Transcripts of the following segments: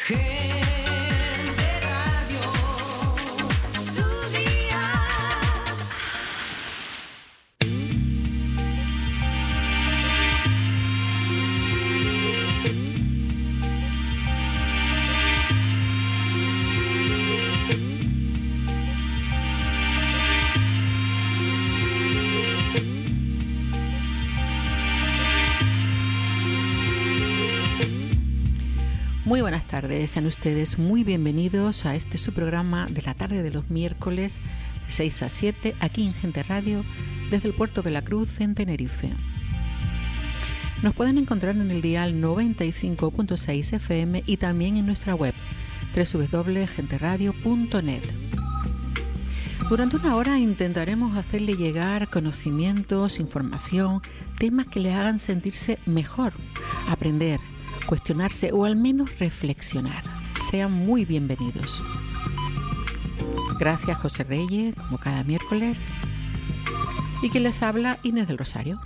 Muy buenas tardes, sean ustedes muy bienvenidos a su programa de la tarde de los miércoles de 6 a 7 aquí en Gente Radio desde el Puerto de la Cruz en Tenerife. Nos pueden encontrar en el dial 95.6 FM y también en nuestra web www.genteradio.net. Durante una hora intentaremos hacerle llegar conocimientos, información, temas que les hagan sentirse mejor, aprender, cuestionarse o al menos reflexionar. Sean muy bienvenidos. Gracias José Reyes, como cada miércoles. Y quien les habla, Inés del Rosario.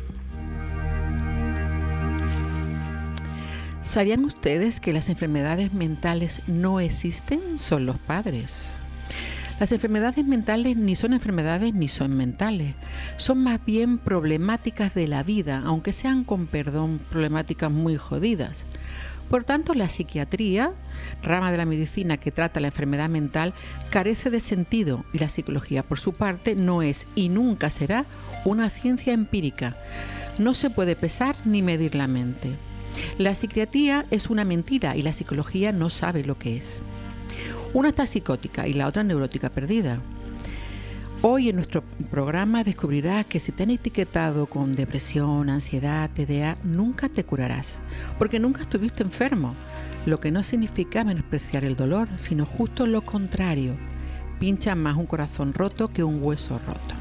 ¿Sabían ustedes que las enfermedades mentales no existen? Son los padres. Las enfermedades mentales ni son enfermedades ni son mentales. Son más bien problemáticas de la vida, aunque sean, con perdón, problemáticas muy jodidas. Por tanto, la psiquiatría, rama de la medicina que trata la enfermedad mental, carece de sentido y la psicología, por su parte, no es y nunca será una ciencia empírica. No se puede pesar ni medir la mente. La psiquiatría es una mentira y la psicología no sabe lo que es. Una está psicótica y la otra neurótica perdida. Hoy en nuestro programa descubrirás que si te han etiquetado con depresión, ansiedad, TDA, nunca te curarás, porque nunca estuviste enfermo, lo que no significa menospreciar el dolor, sino justo lo contrario. Pincha más un corazón roto que un hueso roto.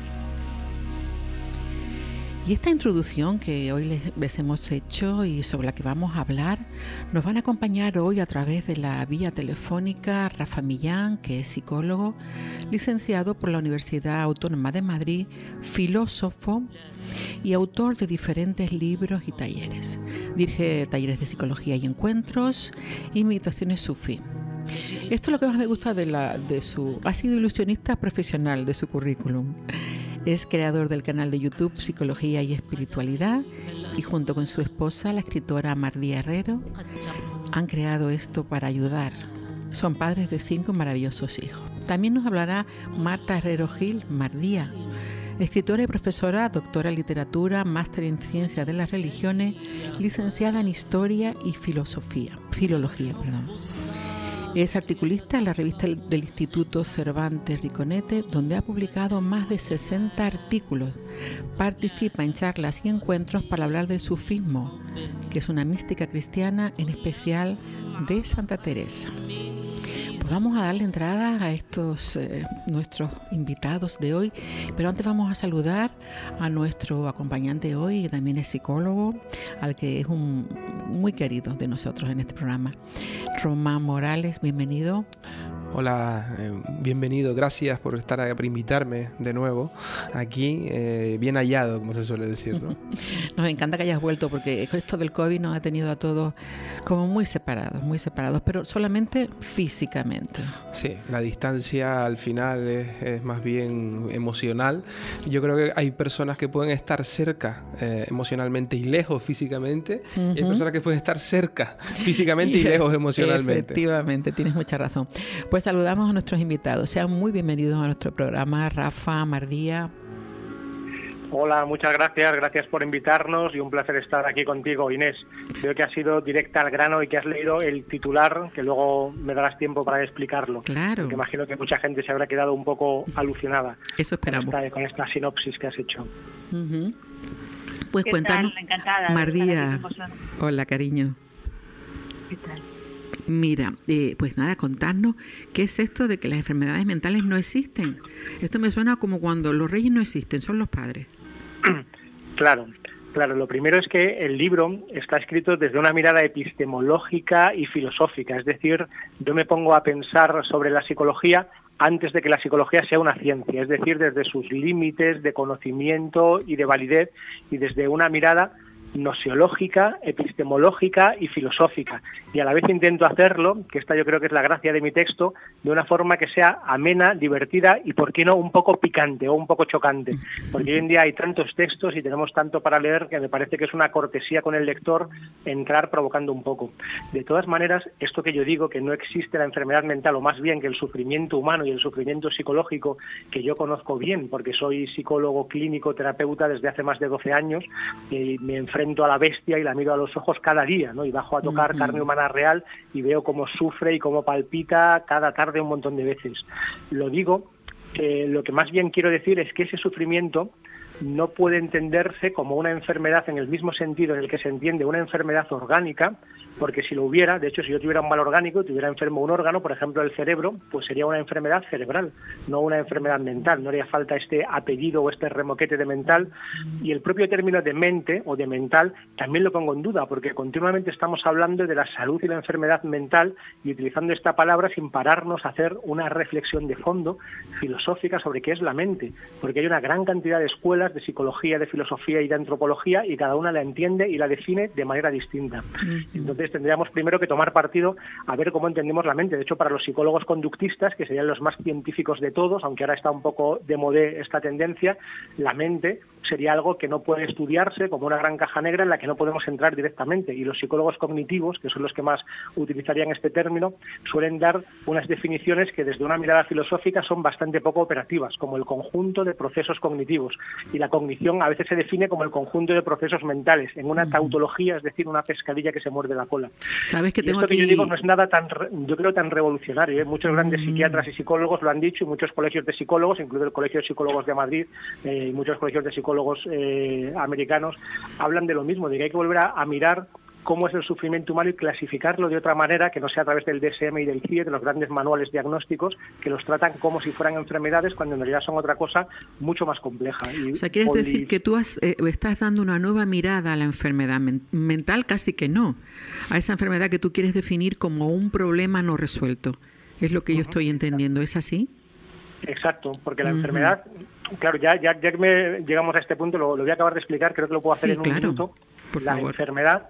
Y esta introducción que hoy les hemos hecho y sobre la que vamos a hablar, nos van a acompañar hoy a través de la vía telefónica Rafa Millán, que es psicólogo, licenciado por la Universidad Autónoma de Madrid, filósofo y autor de diferentes libros y talleres. Dirige talleres de psicología y encuentros y meditaciones sufí. Esto es lo que más me gusta ha sido ilusionista profesional de su currículum. Es creador del canal de YouTube Psicología y Espiritualidad y junto con su esposa, la escritora Mardía Herrero, han creado esto para ayudar. Son padres de 5 maravillosos hijos. También nos hablará Marta Herrero Gil, Mardía, escritora y profesora, doctora en literatura, máster en ciencias de las religiones, licenciada en historia y filología. Es articulista en la revista del Instituto Cervantes Riconete, donde ha publicado más de 60 artículos. Participa en charlas y encuentros para hablar del sufismo, que es una mística cristiana, en especial de Santa Teresa. Pues vamos a darle entrada a estos nuestros invitados de hoy, pero antes vamos a saludar a nuestro acompañante hoy, que también es psicólogo, al que es un muy querido de nosotros en este programa. Román Morales, bienvenido. Hola, bienvenido, gracias por invitarme de nuevo aquí, bien hallado, como se suele decir, ¿no? Nos encanta que hayas vuelto porque esto del COVID nos ha tenido a todos como muy separados, pero solamente físicamente. Sí, la distancia al final es más bien emocional. Yo creo que hay personas que pueden estar cerca emocionalmente y lejos físicamente, y hay personas que pueden estar cerca físicamente y lejos emocionalmente. Efectivamente, tienes mucha razón. Pues saludamos a nuestros invitados. Sean muy bienvenidos a nuestro programa. Rafa, Mardía. Hola, muchas gracias por invitarnos y un placer estar aquí contigo, Inés. Veo que has sido directa al grano y que has leído el titular, que luego me darás tiempo para explicarlo. Claro. Porque imagino que mucha gente se habrá quedado un poco alucinada. Eso esperamos. Con esta sinopsis que has hecho. Pues cuéntanos, encantada. Mardía. Hola, cariño. ¿Qué tal? Mira, pues nada, contarnos qué es esto de que las enfermedades mentales no existen. Esto me suena como cuando los reyes no existen, son los padres. Claro, lo primero es que el libro está escrito desde una mirada epistemológica y filosófica, es decir, yo me pongo a pensar sobre la psicología antes de que la psicología sea una ciencia, es decir, desde sus límites de conocimiento y de validez y desde una mirada nociológica, epistemológica y filosófica. Y a la vez intento hacerlo, que esta yo creo que es la gracia de mi texto, de una forma que sea amena, divertida y, por qué no, un poco picante o un poco chocante. Porque hoy en día hay tantos textos y tenemos tanto para leer que me parece que es una cortesía con el lector entrar provocando un poco. De todas maneras, esto que yo digo, que no existe la enfermedad mental, o más bien que el sufrimiento humano y el sufrimiento psicológico, que yo conozco bien, porque soy psicólogo clínico, terapeuta desde hace más de 12 años, y me enfrento a la bestia y la miro a los ojos cada día, ¿no? Y bajo a tocar carne humana real y veo cómo sufre y cómo palpita cada tarde un montón de veces. Lo digo, lo que más bien quiero decir es que ese sufrimiento no puede entenderse como una enfermedad en el mismo sentido en el que se entiende una enfermedad orgánica, porque si lo hubiera, de hecho, si yo tuviera un mal orgánico y tuviera enfermo un órgano, por ejemplo el cerebro, pues sería una enfermedad cerebral, no una enfermedad mental. No haría falta este apellido o este remoquete de mental. Y el propio término de mente o de mental también lo pongo en duda, porque continuamente estamos hablando de la salud y la enfermedad mental y utilizando esta palabra sin pararnos a hacer una reflexión de fondo filosófica sobre qué es la mente, porque hay una gran cantidad de escuelas de psicología, de filosofía y de antropología, y cada una la entiende y la define de manera distinta. Entonces tendríamos primero que tomar partido a ver cómo entendemos la mente. De hecho, para los psicólogos conductistas, que serían los más científicos de todos, aunque ahora está un poco de moda esta tendencia, la mente sería algo que no puede estudiarse, como una gran caja negra en la que no podemos entrar directamente. Y los psicólogos cognitivos, que son los que más utilizarían este término, suelen dar unas definiciones que desde una mirada filosófica son bastante poco operativas, como el conjunto de procesos cognitivos. Y la cognición a veces se define como el conjunto de procesos mentales, en una tautología, es decir, una pescadilla que se muerde la cola. Sabes que tengo esto aquí... que yo digo no es nada tan, yo creo, tan revolucionario, ¿eh? Muchos grandes psiquiatras y psicólogos lo han dicho, y muchos colegios de psicólogos, incluido el Colegio de Psicólogos de Madrid, y muchos colegios de psicólogos americanos, hablan de lo mismo, de que hay que volver a mirar cómo es el sufrimiento humano y clasificarlo de otra manera, que no sea a través del DSM y del CIE, de los grandes manuales diagnósticos, que los tratan como si fueran enfermedades, cuando en realidad son otra cosa mucho más compleja. O sea, ¿quieres decir que tú estás dando una nueva mirada a la enfermedad mental? Casi que no. A esa enfermedad que tú quieres definir como un problema no resuelto. Es lo que yo estoy entendiendo. ¿Es así? Exacto, porque la enfermedad... Claro, ya que llegamos a este punto, lo voy a acabar de explicar, creo que lo puedo hacer en un minuto. Por la favor. Enfermedad...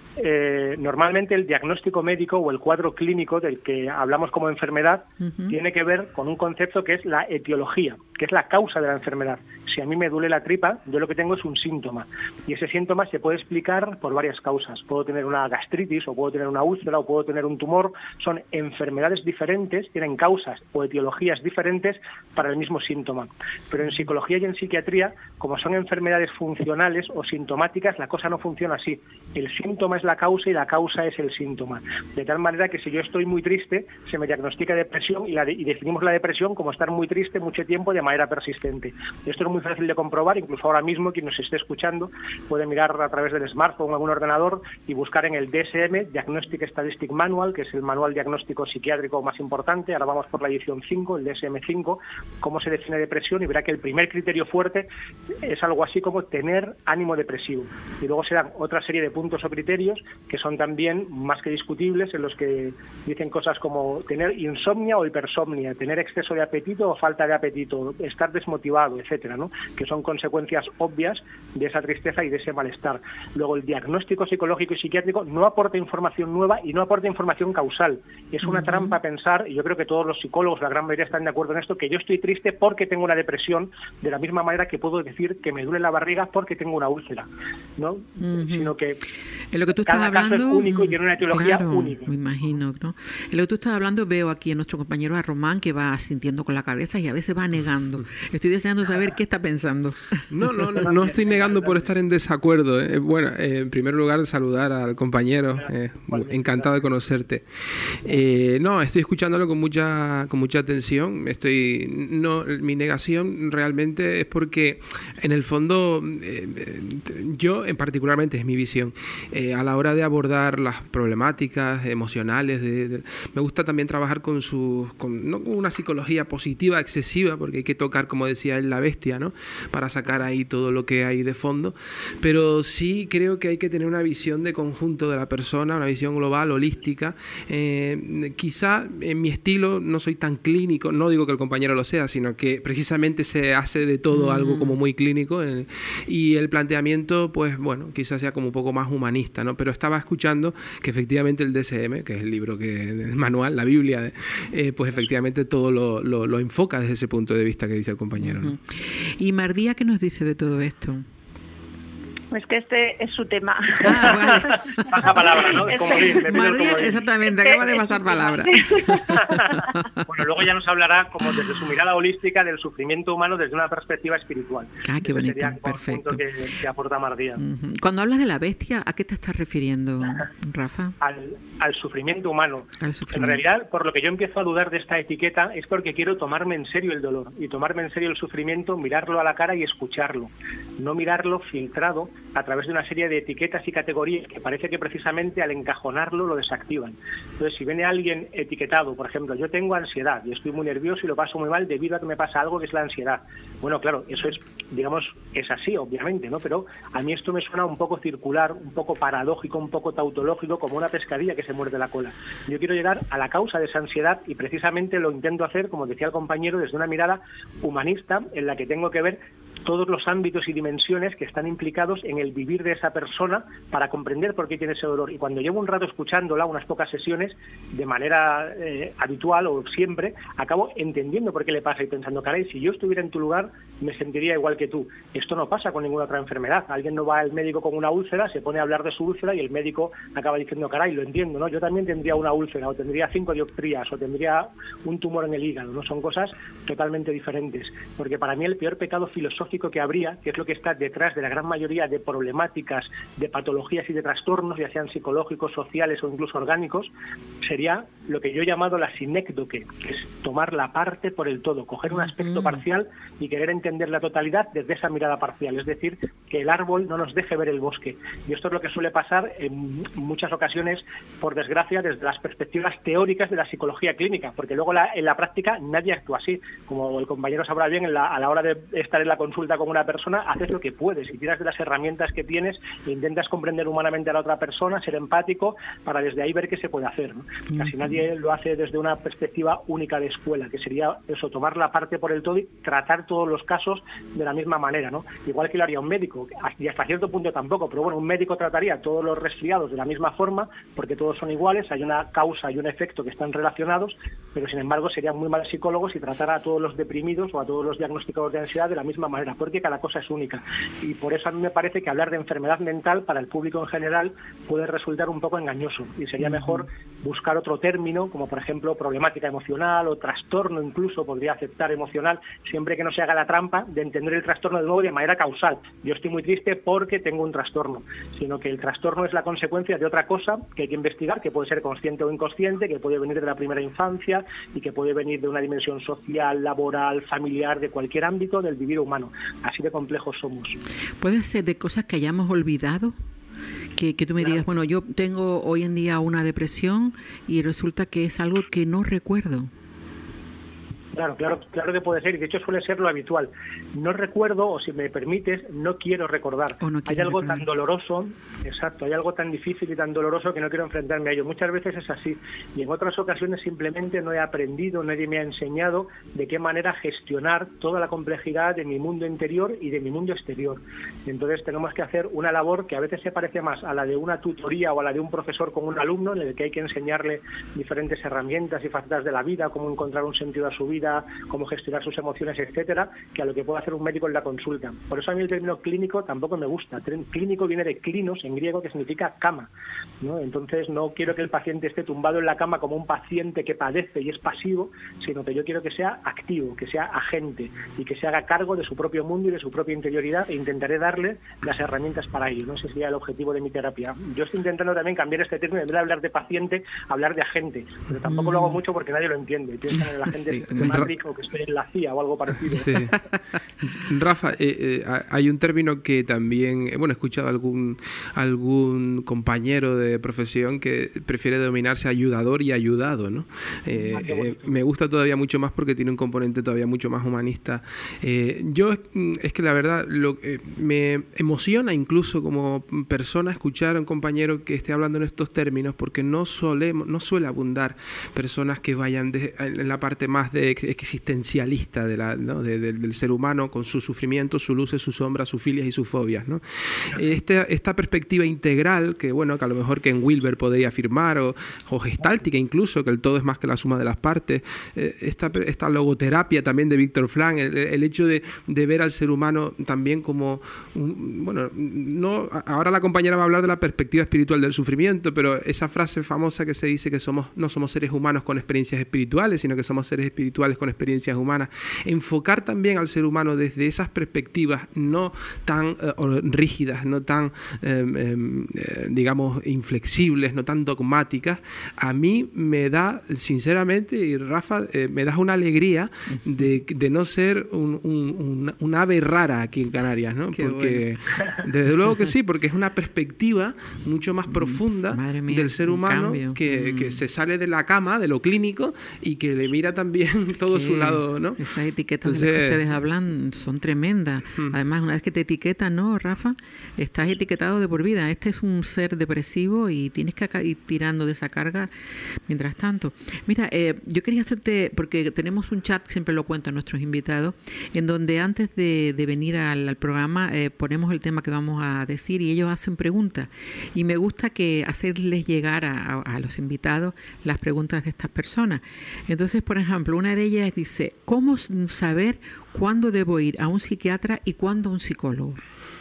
normalmente el diagnóstico médico o el cuadro clínico del que hablamos como enfermedad tiene que ver con un concepto que es la etiología, que es la causa de la enfermedad. Si a mí me duele la tripa, yo lo que tengo es un síntoma, y ese síntoma se puede explicar por varias causas. Puedo tener una gastritis, o puedo tener una úlcera, o puedo tener un tumor. Son enfermedades diferentes, tienen causas o etiologías diferentes para el mismo síntoma. Pero en psicología y en psiquiatría, como son enfermedades funcionales o sintomáticas, la cosa no funciona así. El síntoma es la causa y la causa es el síntoma. De tal manera que si yo estoy muy triste, se me diagnostica depresión y definimos la depresión como estar muy triste mucho tiempo de manera persistente. Esto es muy fácil de comprobar, incluso ahora mismo quien nos esté escuchando puede mirar a través del smartphone o algún ordenador y buscar en el DSM, Diagnostic Statistic Manual, que es el manual diagnóstico psiquiátrico más importante. Ahora vamos por la edición 5, el DSM-5, cómo se define depresión, y verá que el primer criterio fuerte es algo así como tener ánimo depresivo. Y luego se dan otra serie de puntos o criterios que son también más que discutibles, en los que dicen cosas como tener insomnia o hipersomnia, tener exceso de apetito o falta de apetito, estar desmotivado, etcétera, ¿no? Que son consecuencias obvias de esa tristeza y de ese malestar. Luego, el diagnóstico psicológico y psiquiátrico no aporta información nueva y no aporta información causal. Es una trampa pensar, y yo creo que todos los psicólogos, la gran mayoría, están de acuerdo en esto, que yo estoy triste porque tengo una depresión, de la misma manera que puedo decir que me duele la barriga porque tengo una úlcera, ¿no? Sino que en lo que tú estás cada hablando, caso es único y tiene una etiología única. Me imagino, ¿no? En lo que tú estás hablando, veo aquí a nuestro compañero a Román, que va asintiendo con la cabeza y a veces va negando. Estoy deseando saber qué está pensando. No estoy negando por estar en desacuerdo. Bueno, en primer lugar, saludar al compañero. Encantado de conocerte. Estoy escuchándolo con mucha atención. Mi negación realmente es porque, en el fondo, yo, en particularmente, es mi visión. A la hora de abordar las problemáticas emocionales, me gusta también trabajar no con una psicología positiva excesiva, porque hay que tocar, como decía él, la bestia, ¿no? Para sacar ahí todo lo que hay de fondo. Pero sí creo que hay que tener una visión de conjunto de la persona, una visión global, holística. Quizá en mi estilo no soy tan clínico, no digo que el compañero lo sea, sino que precisamente se hace de todo algo como muy clínico, y el planteamiento, pues bueno, quizás sea como un poco más humanista, ¿no? Pero estaba escuchando que efectivamente el DSM, que es el libro, el manual, la Biblia, pues efectivamente todo lo enfoca desde ese punto de vista que dice el compañero, ¿no? ¿Y Mardía qué nos dice de todo esto? Es que este es su tema. Vale. Pasa palabra, ¿no? Mardía, exactamente, acaba de pasar palabra. Bueno, luego ya nos hablará como desde su mirada holística del sufrimiento humano desde una perspectiva espiritual. Qué bonito, sería perfecto. Un punto que aporta Mardía. Cuando hablas de la bestia, ¿a qué te estás refiriendo, Rafa? Al sufrimiento humano. En realidad, por lo que yo empiezo a dudar de esta etiqueta es porque quiero tomarme en serio el dolor y tomarme en serio el sufrimiento, mirarlo a la cara y escucharlo, no mirarlo filtrado a través de una serie de etiquetas y categorías que parece que precisamente al encajonarlo lo desactivan. Entonces, si viene alguien etiquetado, por ejemplo, yo tengo ansiedad y estoy muy nervioso y lo paso muy mal debido a que me pasa algo que es la ansiedad. Bueno, claro, eso es, digamos, es así, obviamente, ¿no? Pero a mí esto me suena un poco circular, un poco paradójico, un poco tautológico, como una pescadilla que se muerde la cola. Yo quiero llegar a la causa de esa ansiedad y precisamente lo intento hacer, como decía el compañero, desde una mirada humanista en la que tengo que ver todos los ámbitos y dimensiones que están implicados en el vivir de esa persona para comprender por qué tiene ese dolor. Y cuando llevo un rato escuchándola, unas pocas sesiones, de manera habitual o siempre, acabo entendiendo por qué le pasa y pensando, caray, si yo estuviera en tu lugar, me sentiría igual que tú. Esto no pasa con ninguna otra enfermedad. Alguien no va al médico con una úlcera, se pone a hablar de su úlcera y el médico acaba diciendo, caray, lo entiendo, ¿no? Yo también tendría una úlcera, o tendría 5 dioptrías, o tendría un tumor en el hígado, ¿no? Son cosas totalmente diferentes. Porque para mí el peor pecado filosófico que habría, que es lo que está detrás de la gran mayoría de problemáticas, de patologías y de trastornos, ya sean psicológicos, sociales o incluso orgánicos, sería lo que yo he llamado la sinécdoque, que es tomar la parte por el todo, coger un aspecto parcial y querer entender la totalidad desde esa mirada parcial, es decir, que el árbol no nos deje ver el bosque. Y esto es lo que suele pasar en muchas ocasiones, por desgracia, desde las perspectivas teóricas de la psicología clínica, porque luego en la práctica nadie actúa así. Como el compañero sabrá bien, a la hora de estar en la consulta con una persona, haces lo que puedes y tiras de las herramientas que tienes e intentas comprender humanamente a la otra persona, ser empático, para desde ahí ver qué se puede hacer, ¿no? Casi nadie lo hace desde una perspectiva única de escuela, que sería eso, tomar la parte por el todo y tratar todos los casos de la misma manera, ¿no? Igual que lo haría un médico, y hasta cierto punto tampoco, pero bueno, un médico trataría todos los resfriados de la misma forma, porque todos son iguales, hay una causa y un efecto que están relacionados, pero sin embargo serían muy malos psicólogos si tratara a todos los deprimidos o a todos los diagnosticados de ansiedad de la misma manera, porque cada cosa es única. Y por eso a mí me parece que hablar de enfermedad mental para el público en general puede resultar un poco engañoso, y sería mejor buscar otro término, como por ejemplo problemática emocional o trastorno, incluso podría aceptar emocional, siempre que no se haga la trampa de entender el trastorno de nuevo de manera causal. Yo estoy muy triste porque tengo un trastorno, sino que el trastorno es la consecuencia de otra cosa que hay que investigar, que puede ser consciente o inconsciente, que puede venir de la primera infancia y que puede venir de una dimensión social, laboral, familiar, de cualquier ámbito del vivir humano. Así de complejos somos. ¿Puede ser de cosas que hayamos olvidado? Que tú me digas, bueno, yo tengo hoy en día una depresión y resulta que es algo que no recuerdo. Claro que puede ser, y de hecho suele ser lo habitual. No recuerdo, o si me permites, no quiero recordar. Hay algo tan doloroso, exacto, hay algo tan difícil y tan doloroso que no quiero enfrentarme a ello. Muchas veces es así, y en otras ocasiones simplemente no he aprendido, nadie me ha enseñado de qué manera gestionar toda la complejidad de mi mundo interior y de mi mundo exterior. Entonces tenemos que hacer una labor que a veces se parece más a la de una tutoría o a la de un profesor con un alumno, en el que hay que enseñarle diferentes herramientas y facetas de la vida, cómo encontrar un sentido a su vida, cómo gestionar sus emociones, etcétera, que a lo que puede hacer un médico en la consulta. Por eso a mí el término clínico tampoco me gusta. Clínico viene de klinos, en griego, que significa cama, ¿no? Entonces no quiero que el paciente esté tumbado en la cama como un paciente que padece y es pasivo, sino que yo quiero que sea activo, que sea agente y que se haga cargo de su propio mundo y de su propia interioridad, e intentaré darle las herramientas para ello, ¿no? Ese sería el objetivo de mi terapia. Yo estoy intentando también cambiar este término, en vez de hablar de paciente, hablar de agente, pero tampoco lo hago mucho porque nadie lo entiende. Piensan en el agente más rico que estoy en la CIA o algo parecido. Sí. Rafa, hay un término que también, he escuchado algún compañero de profesión que prefiere denominarse ayudador y ayudado, ¿no? Me gusta todavía mucho más porque tiene un componente todavía mucho más humanista. Es que la verdad me emociona incluso como persona escuchar a un compañero que esté hablando en estos términos, porque no suele abundar personas que vayan en la parte más existencialista del ser humano, con sus sufrimientos, sus luces, sus sombras, sus filias y sus fobias, ¿no? Esta perspectiva integral que a lo mejor Ken Wilber podría afirmar, o gestáltica incluso, que el todo es más que la suma de las partes, esta logoterapia también de Viktor Frankl, el hecho de ver al ser humano también como ahora la compañera va a hablar de la perspectiva espiritual del sufrimiento, pero esa frase famosa que se dice que no somos seres humanos con experiencias espirituales, sino que somos seres espirituales con experiencias humanas. Enfocar también al ser humano desde esas perspectivas no tan rígidas, no tan digamos inflexibles, no tan dogmáticas, a mí me da, sinceramente, y Rafa, me da una alegría de no ser un ave rara aquí en Canarias, ¿no? Porque desde luego que sí, porque es una perspectiva mucho más profunda del ser humano que se sale de la cama, de lo clínico, y que le mira también todo su lado, ¿no? Esas etiquetas de las que ustedes hablan son tremendas. Además, una vez que te etiquetan, ¿no, Rafa? Estás etiquetado de por vida. Este es un ser depresivo y tienes que ir tirando de esa carga mientras tanto. Mira, yo quería hacerte, porque tenemos un chat, siempre lo cuento a nuestros invitados, en donde antes de venir al programa ponemos el tema que vamos a decir y ellos hacen preguntas. Y me gusta que hacerles llegar a los invitados las preguntas de estas personas. Entonces, por ejemplo, una de ellas dice, ¿cómo saber cuándo debo ir a un psiquiatra y cuándo a un psicólogo?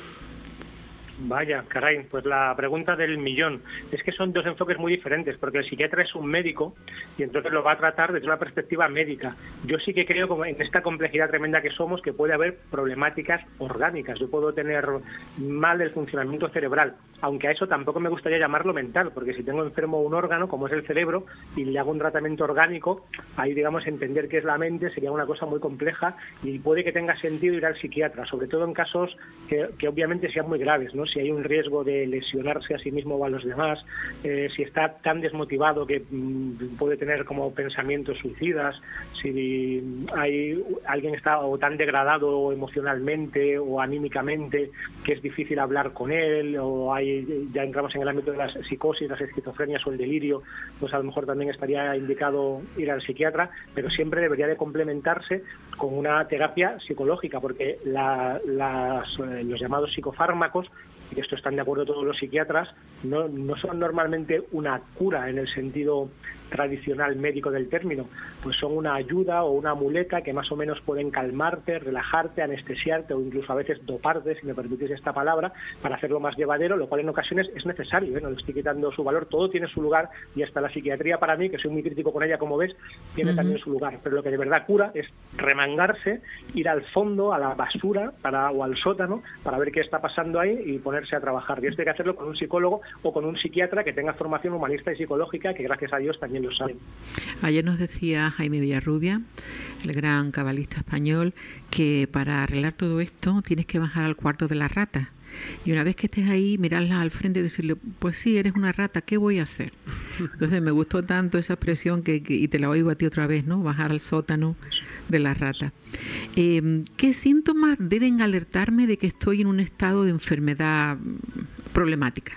Vaya, caray, pues la pregunta del millón. Es que son dos enfoques muy diferentes, porque el psiquiatra es un médico y entonces lo va a tratar desde una perspectiva médica. Yo sí que creo, como en esta complejidad tremenda que somos, que puede haber problemáticas orgánicas. Yo puedo tener mal el funcionamiento cerebral, aunque a eso tampoco me gustaría llamarlo mental, porque si tengo enfermo un órgano, como es el cerebro, y le hago un tratamiento orgánico, ahí, digamos, entender qué es la mente sería una cosa muy compleja y puede que tenga sentido ir al psiquiatra, sobre todo en casos que obviamente sean muy graves, ¿no? Si hay un riesgo de lesionarse a sí mismo o a los demás, si está tan desmotivado que puede tener como pensamientos suicidas, si hay alguien está o tan degradado emocionalmente o anímicamente que es difícil hablar con él, o ya entramos en el ámbito de las psicosis, las esquizofrenias o el delirio, pues a lo mejor también estaría indicado ir al psiquiatra, pero siempre debería de complementarse con una terapia psicológica, porque los llamados psicofármacos, y esto están de acuerdo todos los psiquiatras, no son normalmente una cura en el sentido tradicional médico del término, pues son una ayuda o una muleta que más o menos pueden calmarte, relajarte, anestesiarte o incluso a veces doparte, si me permitís esta palabra, para hacerlo más llevadero, lo cual en ocasiones es necesario, no le estoy quitando su valor, todo tiene su lugar y hasta la psiquiatría para mí, que soy muy crítico con ella como ves, tiene también su lugar, pero lo que de verdad cura es remangarse, ir al fondo, a la basura o al sótano para ver qué está pasando ahí y ponerse a trabajar, y esto hay que hacerlo con un psicólogo o con un psiquiatra que tenga formación humanista y psicológica, que gracias a Dios también lo saben. Ayer nos decía Jaime Villarrubia, el gran cabalista español, que para arreglar todo esto tienes que bajar al cuarto de la rata. Y una vez que estés ahí, mirarla al frente y decirle, pues sí, eres una rata, ¿qué voy a hacer? Entonces me gustó tanto esa expresión y te la oigo a ti otra vez, ¿no? Bajar al sótano de la rata. ¿Qué síntomas deben alertarme de que estoy en un estado de enfermedad problemática?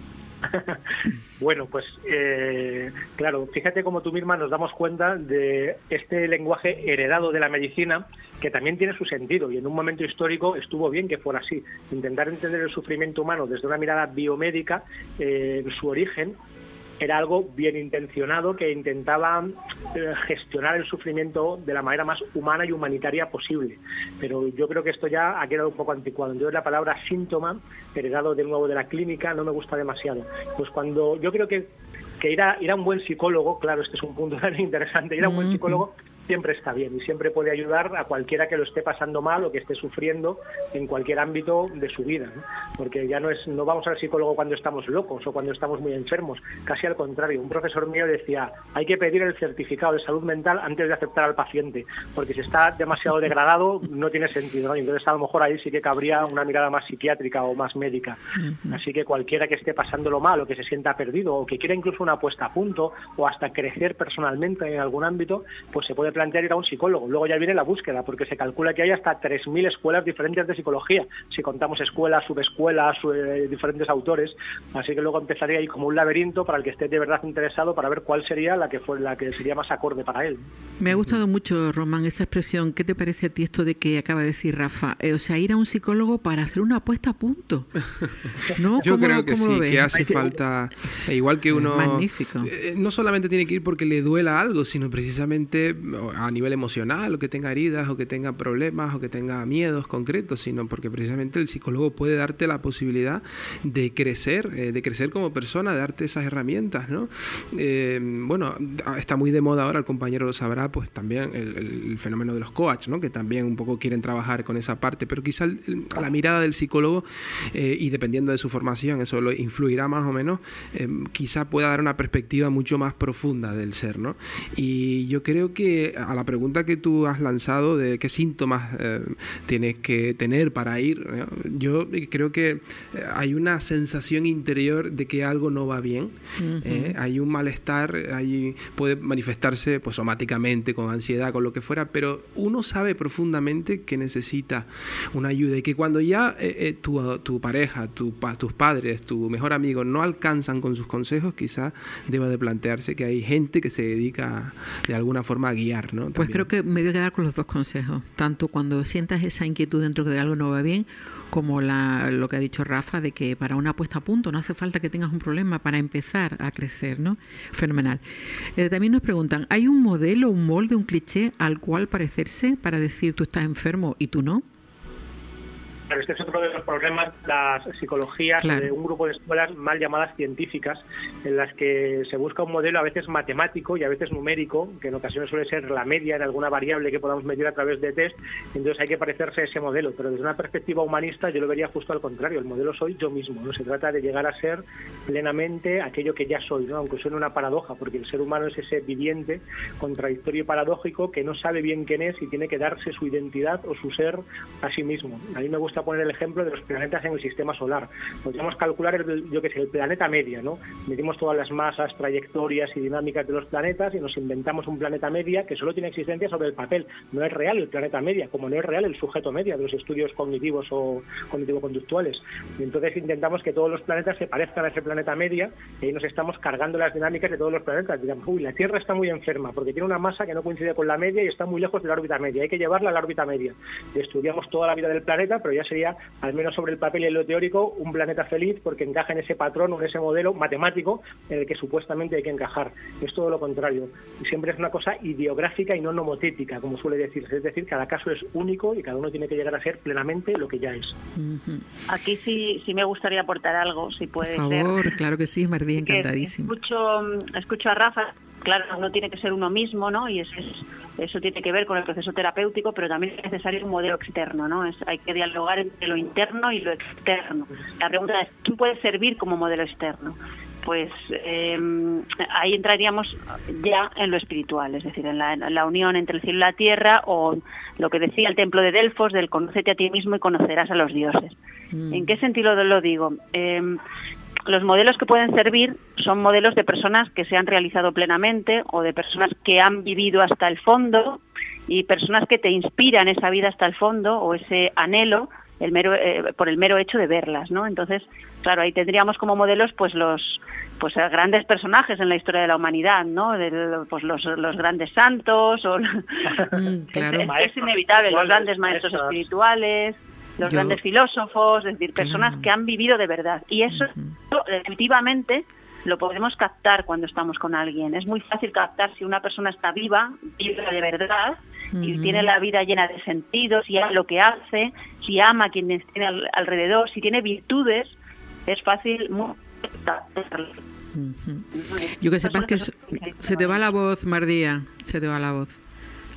Bueno, pues claro, fíjate cómo tú misma nos damos cuenta de este lenguaje heredado de la medicina, que también tiene su sentido y en un momento histórico estuvo bien que fuera así. Intentar entender el sufrimiento humano desde una mirada biomédica, su origen era algo bien intencionado que intentaba gestionar el sufrimiento de la manera más humana y humanitaria posible. Pero yo creo que esto ya ha quedado un poco anticuado. Entonces la palabra síntoma, heredado de nuevo de la clínica, no me gusta demasiado. Pues cuando yo creo que ir a un buen psicólogo, claro, este es un punto tan interesante, ir a un buen psicólogo siempre está bien y siempre puede ayudar a cualquiera que lo esté pasando mal o que esté sufriendo en cualquier ámbito de su vida, ¿no? Porque ya no vamos al psicólogo cuando estamos locos o cuando estamos muy enfermos, casi al contrario. Un profesor mío decía, hay que pedir el certificado de salud mental antes de aceptar al paciente, porque si está demasiado degradado no tiene sentido, ¿no? Y entonces a lo mejor ahí sí que cabría una mirada más psiquiátrica o más médica. Así que cualquiera que esté pasándolo mal o que se sienta perdido o que quiera incluso una puesta a punto o hasta crecer personalmente en algún ámbito, pues se puede plantear ir a un psicólogo. Luego ya viene la búsqueda, porque se calcula que hay hasta 3.000 escuelas diferentes de psicología, si contamos escuelas, subescuelas, diferentes autores, así que luego empezaría ahí como un laberinto para el que esté de verdad interesado para ver cuál sería la que sería más acorde para él. Me ha gustado mucho, Román, esa expresión. ¿Qué te parece a ti esto de que acaba de decir Rafa? O sea, ir a un psicólogo para hacer una puesta a punto, ¿no? Yo creo que sí, que hace falta, igual que uno... Magnífico. No solamente tiene que ir porque le duela algo, sino precisamente a nivel emocional, o que tenga heridas, o que tenga problemas, o que tenga miedos concretos, sino porque precisamente el psicólogo puede darte la posibilidad de crecer como persona, de darte esas herramientas, ¿no? Bueno, está muy de moda ahora, el compañero lo sabrá, pues también el fenómeno de los coach, ¿no? Que también un poco quieren trabajar con esa parte, pero quizá la mirada del psicólogo, y dependiendo de su formación, eso lo influirá más o menos, quizá pueda dar una perspectiva mucho más profunda del ser, ¿no? Y yo creo que a la pregunta que tú has lanzado de qué síntomas tienes que tener para ir, ¿no? Yo creo que hay una sensación interior de que algo no va bien, hay un malestar, puede manifestarse pues somáticamente, con ansiedad, con lo que fuera, pero uno sabe profundamente que necesita una ayuda y que cuando ya tu pareja, tus padres, tu mejor amigo no alcanzan con sus consejos, quizás deba de plantearse que hay gente que se dedica de alguna forma a guiar, ¿no? Pues creo que me voy a quedar con los dos consejos, tanto cuando sientas esa inquietud dentro de algo no va bien, como lo que ha dicho Rafa, de que para una puesta a punto no hace falta que tengas un problema para empezar a crecer, ¿no? Fenomenal. También nos preguntan, ¿hay un modelo, un molde, un cliché al cual parecerse para decir tú estás enfermo y tú no? Pero este es otro de los problemas de las psicologías, claro, de un grupo de escuelas mal llamadas científicas, en las que se busca un modelo a veces matemático y a veces numérico, que en ocasiones suele ser la media en alguna variable que podamos medir a través de test, entonces hay que parecerse a ese modelo, pero desde una perspectiva humanista yo lo vería justo al contrario, el modelo soy yo mismo, no se trata de llegar a ser plenamente aquello que ya soy, ¿no? Aunque suene una paradoja, porque el ser humano es ese viviente contradictorio y paradójico que no sabe bien quién es y tiene que darse su identidad o su ser a sí mismo. A mí me gusta poner el ejemplo de los planetas en el sistema solar. Podríamos calcular el planeta media, ¿no? Medimos todas las masas, trayectorias y dinámicas de los planetas y nos inventamos un planeta media que solo tiene existencia sobre el papel. No es real el planeta media, como no es real el sujeto media de los estudios cognitivos o cognitivo-conductuales. Y entonces intentamos que todos los planetas se parezcan a ese planeta media y ahí nos estamos cargando las dinámicas de todos los planetas. Digamos, la Tierra está muy enferma porque tiene una masa que no coincide con la media y está muy lejos de la órbita media. Hay que llevarla a la órbita media. Y estudiamos toda la vida del planeta, pero ya sería, al menos sobre el papel y en lo teórico, un planeta feliz porque encaja en ese patrón o en ese modelo matemático en el que supuestamente hay que encajar. Es todo lo contrario. Y siempre es una cosa ideográfica y no nomotética, como suele decirse. Es decir, cada caso es único y cada uno tiene que llegar a ser plenamente lo que ya es. Aquí sí me gustaría aportar algo, si puede ser. Por favor, claro que sí, María, encantadísima. Escucho a Rafa. Claro, uno tiene que ser uno mismo, ¿no? Y eso tiene que ver con el proceso terapéutico, pero también es necesario un modelo externo, ¿no? Hay que dialogar entre lo interno y lo externo. La pregunta es, ¿quién puede servir como modelo externo? Pues ahí entraríamos ya en lo espiritual, es decir, en la unión entre el cielo y la tierra, o lo que decía el templo de Delfos, del conócete a ti mismo y conocerás a los dioses. ¿En qué sentido lo digo? Los modelos que pueden servir son modelos de personas que se han realizado plenamente o de personas que han vivido hasta el fondo y personas que te inspiran esa vida hasta el fondo o ese anhelo por el mero hecho de verlas, ¿no? Entonces, claro, ahí tendríamos como modelos pues los grandes personajes en la historia de la humanidad, ¿no? Los grandes santos o claro. es inevitable, los grandes maestros espirituales, los grandes filósofos, es decir, personas que han vivido de verdad. Y eso definitivamente lo podemos captar cuando estamos con alguien. Es muy fácil captar si una persona está vive de verdad y tiene la vida llena de sentido, si ama lo que hace, si ama a quienes tiene alrededor, si tiene virtudes, es fácil captarlo. Yo que sepas que se te va la voz, Mardía, se te va la voz.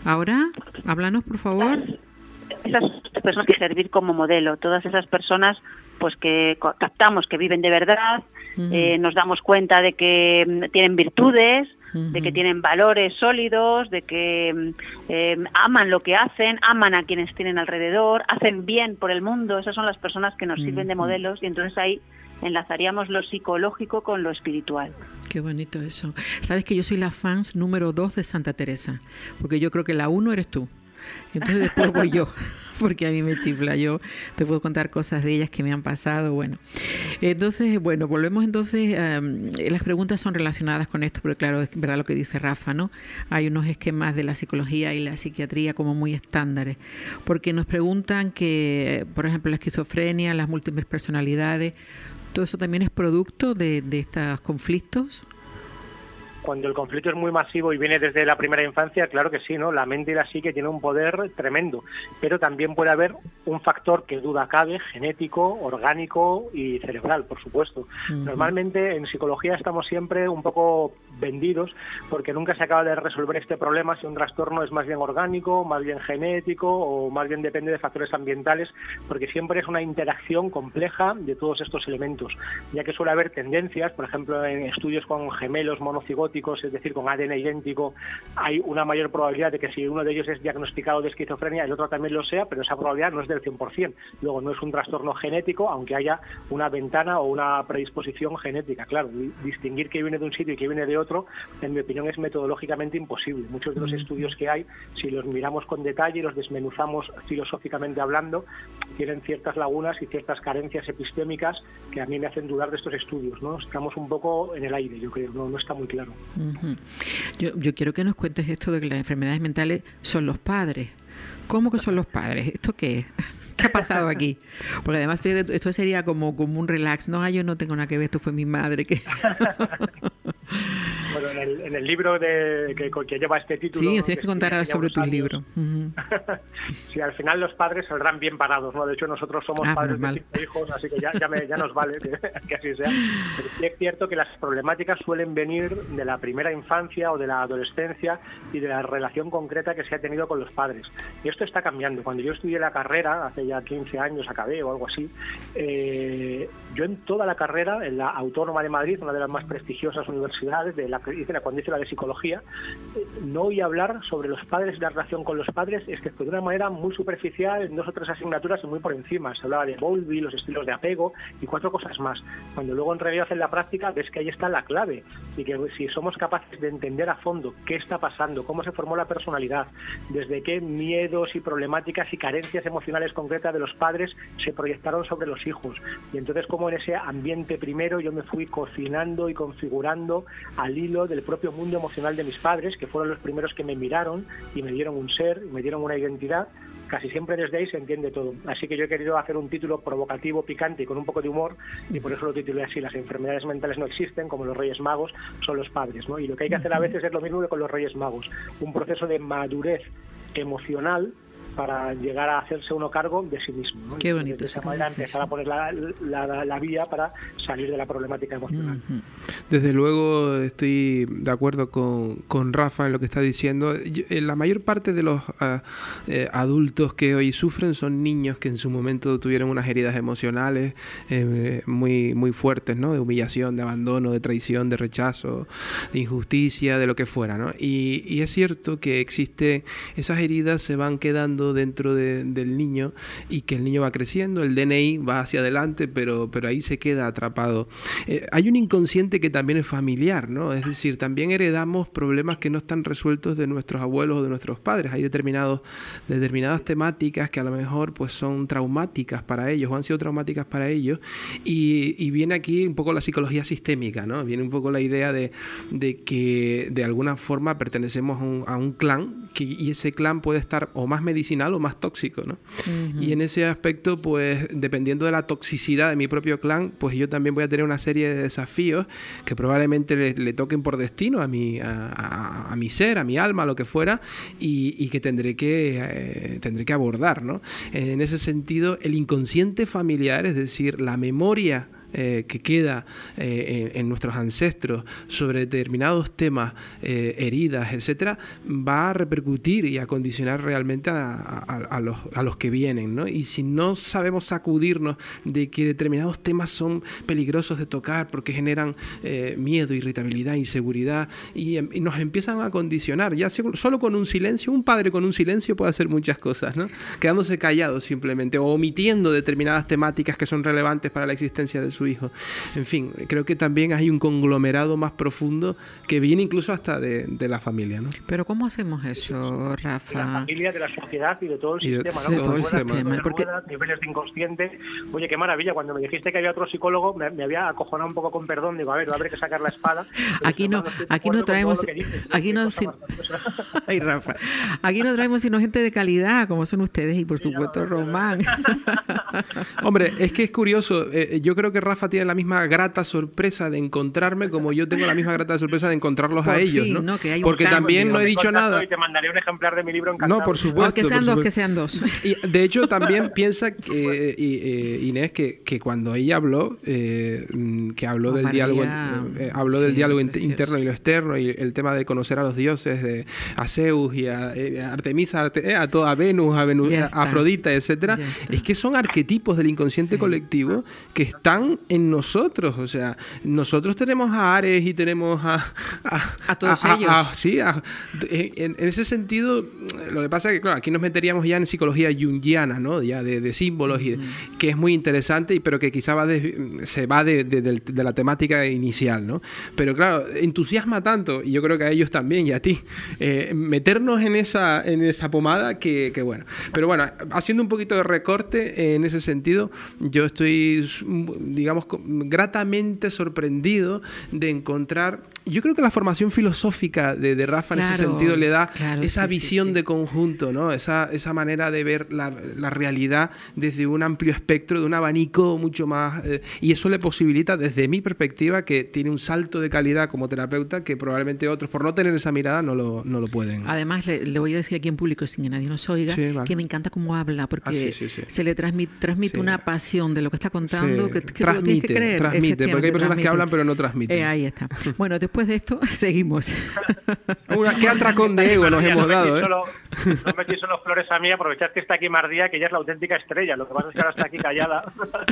Ahora, háblanos, por favor. Esas personas que servir como modelo, todas esas personas pues que captamos que viven de verdad, nos damos cuenta de que tienen virtudes, de que tienen valores sólidos, de que aman lo que hacen, aman a quienes tienen alrededor, hacen bien por el mundo. Esas son las personas que nos sirven de modelos, y entonces ahí enlazaríamos lo psicológico con lo espiritual. Qué bonito eso. Sabes que yo soy la fans número 2 de Santa Teresa, porque yo creo que la 1 eres tú. Entonces después voy yo, porque a mí me chifla. Yo te puedo contar cosas de ellas que me han pasado. Bueno, entonces, bueno, volvemos entonces. Las preguntas son relacionadas con esto, pero claro, es verdad lo que dice Rafa, ¿no? Hay unos esquemas de la psicología y la psiquiatría como muy estándares, porque nos preguntan que, por ejemplo, la esquizofrenia, las múltiples personalidades, ¿todo eso también es producto de estos conflictos? Cuando el conflicto es muy masivo y viene desde la primera infancia, claro que sí, ¿no? La mente y la psique tienen un poder tremendo, pero también puede haber un factor que duda cabe, genético, orgánico y cerebral, por supuesto. Normalmente en psicología estamos siempre un poco vendidos porque nunca se acaba de resolver este problema si un trastorno es más bien orgánico, más bien genético o más bien depende de factores ambientales, porque siempre es una interacción compleja de todos estos elementos, ya que suele haber tendencias, por ejemplo, en estudios con gemelos monocigóticos, es decir, con ADN idéntico, hay una mayor probabilidad de que si uno de ellos es diagnosticado de esquizofrenia, el otro también lo sea, pero esa probabilidad no es del 100%. Luego, no es un trastorno genético, aunque haya una ventana o una predisposición genética. Claro, distinguir que viene de un sitio y que viene de otro, en mi opinión, es metodológicamente imposible. Muchos de los estudios que hay, si los miramos con detalle y los desmenuzamos filosóficamente hablando, tienen ciertas lagunas y ciertas carencias epistémicas que a mí me hacen dudar de estos estudios, ¿no? Estamos un poco en el aire, yo creo, no está muy claro. Yo quiero que nos cuentes esto de que las enfermedades mentales son los padres. ¿Cómo que son los padres? ¿Esto qué es? ¿Qué ha pasado aquí? Porque además esto sería como un relax. No, yo no tengo nada que ver, esto fue mi madre. Que... Bueno, en el libro que lleva este título... Sí, nos tienes que contar ahora sobre tu libro. Sí, al final los padres saldrán bien parados, ¿no? De hecho, nosotros somos padres de 5 hijos, así que ya nos vale que así sea. Pero sí es cierto que las problemáticas suelen venir de la primera infancia o de la adolescencia y de la relación concreta que se ha tenido con los padres. Y esto está cambiando. Cuando yo estudié la carrera, hace ya 15 años acabé o algo así, yo en toda la carrera, en la Autónoma de Madrid, una de las más prestigiosas universidades, cuando hice la de psicología, no oí hablar sobre los padres y la relación con los padres, excepto de una manera muy superficial, en 2 o 3 asignaturas y muy por encima. Se hablaba de Bowlby, los estilos de apego y 4 cosas más. Cuando luego en realidad en la práctica ves que ahí está la clave, y que si somos capaces de entender a fondo qué está pasando, cómo se formó la personalidad, desde qué miedos y problemáticas y carencias emocionales concretas de los padres se proyectaron sobre los hijos, y entonces cómo en ese ambiente primero yo me fui cocinando y configurando al hilo del propio mundo emocional de mis padres, que fueron los primeros que me miraron y me dieron un ser, y me dieron una identidad. Casi siempre desde ahí se entiende todo. Así que yo he querido hacer un título provocativo, picante y con un poco de humor, y por eso lo titulé así: las enfermedades mentales no existen, como los Reyes Magos son los padres, ¿no? Y lo que hay que hacer a veces es lo mismo que con los Reyes Magos, un proceso de madurez emocional para llegar a hacerse uno cargo de sí mismo, ¿no? Qué bonito. De esa manera empezar a poner la vía para salir de la problemática emocional. Desde luego estoy de acuerdo con Rafa en lo que está diciendo. La mayor parte de los adultos que hoy sufren son niños que en su momento tuvieron unas heridas emocionales muy, muy fuertes, ¿no? De humillación, de abandono, de traición, de rechazo, de injusticia, de lo que fuera, ¿no? Y es cierto que existen, esas heridas se van quedando dentro del niño, y que el niño va creciendo, el DNI va hacia adelante, pero ahí se queda atrapado. Hay un inconsciente que también es familiar, ¿no? Es decir, también heredamos problemas que no están resueltos de nuestros abuelos o de nuestros padres. Hay determinadas temáticas que a lo mejor pues son traumáticas para ellos o han sido traumáticas para ellos, y viene aquí un poco la psicología sistémica, ¿no? Viene un poco la idea de que de alguna forma pertenecemos a un clan, y ese clan puede estar o más medicinal o más tóxico, ¿no? Y en ese aspecto, pues dependiendo de la toxicidad de mi propio clan, pues yo también voy a tener una serie de desafíos que probablemente le toquen por destino a mi ser, a mi alma, a lo que fuera, y que tendré que abordar, ¿no? En ese sentido, el inconsciente familiar, es decir, la memoria que queda en nuestros ancestros sobre determinados temas, heridas, etcétera, va a repercutir y a condicionar realmente a los que vienen, ¿no? Y si no sabemos sacudirnos de que determinados temas son peligrosos de tocar porque generan miedo, irritabilidad, inseguridad y nos empiezan a condicionar, ya solo con un silencio, un padre con un silencio puede hacer muchas cosas, ¿no? Quedándose callado simplemente o omitiendo determinadas temáticas que son relevantes para la existencia de su hijo. En fin, creo que también hay un conglomerado más profundo que viene incluso hasta de la familia, ¿no? Pero ¿cómo hacemos eso, Rafa? De la familia, de la sociedad y de todo el sistema, ¿no? De todo el sistema. Porque niveles de inconsciente. Oye, qué maravilla, cuando me dijiste que había otro psicólogo me había acojonado un poco con perdón, digo, a ver, va a haber que sacar la espada. Aquí no traemos, ay, Rafa, aquí no traemos sino gente de calidad, como son ustedes y por supuesto Román. Hombre, es que es curioso, yo creo que Rafa tiene la misma grata sorpresa de encontrarme como yo tengo la misma grata sorpresa de encontrarlos a ellos, ¿no? Que hay porque también no he dicho nada. Y te mandaré un ejemplar de mi libro encantado. No, por supuesto. Que sean dos. Y de hecho también piensa que Inés que cuando ella habló, que habló del diálogo, del diálogo interno y lo externo y el tema de conocer a los dioses, a Zeus y a Artemisa, a Venus, a Afrodita, etcétera, es que son arquetipos del inconsciente colectivo que están en nosotros. O sea, nosotros tenemos a Ares y tenemos a todos ellos. En ese sentido, lo que pasa es que, claro, aquí nos meteríamos ya en psicología junguiana, ¿no? Ya de símbolos, que es muy interesante, pero que quizá se va de la temática inicial, ¿no? Pero claro, entusiasma tanto, y yo creo que a ellos también y a ti, meternos en esa pomada que bueno. Pero bueno, haciendo un poquito de recorte en ese sentido, yo estoy, digamos, gratamente sorprendido de encontrar. Yo creo que la formación filosófica de Rafa en ese sentido le da esa visión de conjunto, ¿no? Esa manera de ver la realidad desde un amplio espectro, de un abanico mucho más... y eso le posibilita, desde mi perspectiva, que tiene un salto de calidad como terapeuta que probablemente otros, por no tener esa mirada, no lo pueden. Además, le voy a decir aquí en público, sin que nadie nos oiga, que me encanta cómo habla, porque se le transmite una pasión de lo que está contando, que lo tienes que creer. Transmite, porque hay personas que hablan pero no transmiten. Ahí está. Bueno, después de esto, seguimos. ¿Qué atracón de ego nos hemos dado? No metí solo flores a mí, aprovechad que está aquí Mardía, que ella es la auténtica estrella, lo que pasa es que ahora está aquí callada.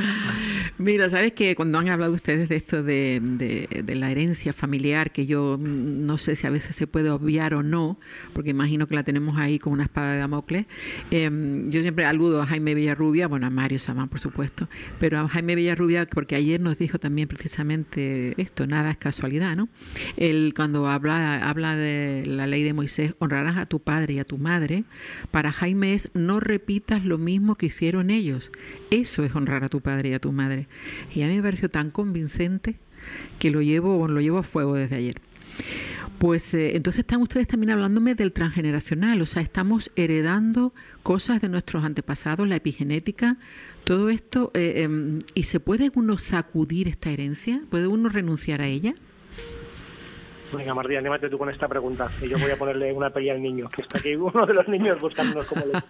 Mira, ¿sabes que cuando han hablado ustedes de esto de la herencia familiar, que yo no sé si a veces se puede obviar o no, porque imagino que la tenemos ahí como una espada de Damocles, yo siempre aludo a Jaime Villarrubia, bueno, a Mario Samán, por supuesto, pero a Jaime Villarrubia, porque ayer nos dijo también precisamente esto, nada es casualidad, ¿no? Él cuando habla de la ley de Moisés, honrarás a tu padre y a tu madre, para Jaime es no repitas lo mismo que hicieron ellos. Eso es honrar a tu padre y a tu madre. Y a mí me pareció tan convincente que lo llevo a fuego desde ayer. Pues entonces están ustedes también hablándome del transgeneracional, o sea, estamos heredando cosas de nuestros antepasados, la epigenética, todo esto, ¿y se puede uno sacudir esta herencia? ¿Puede uno renunciar a ella? Venga, Mardía, anímate tú con esta pregunta, y yo voy a ponerle una peli al niño, que está aquí uno de los niños buscándonos como le...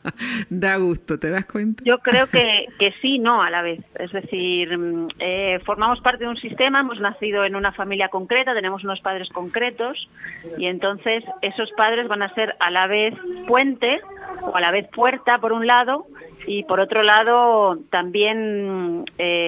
Da gusto, ¿te das cuenta? Yo creo que sí, no a la vez. Es decir, formamos parte de un sistema, hemos nacido en una familia concreta, tenemos unos padres concretos, y entonces esos padres van a ser a la vez puente o a la vez puerta, por un lado, y por otro lado también...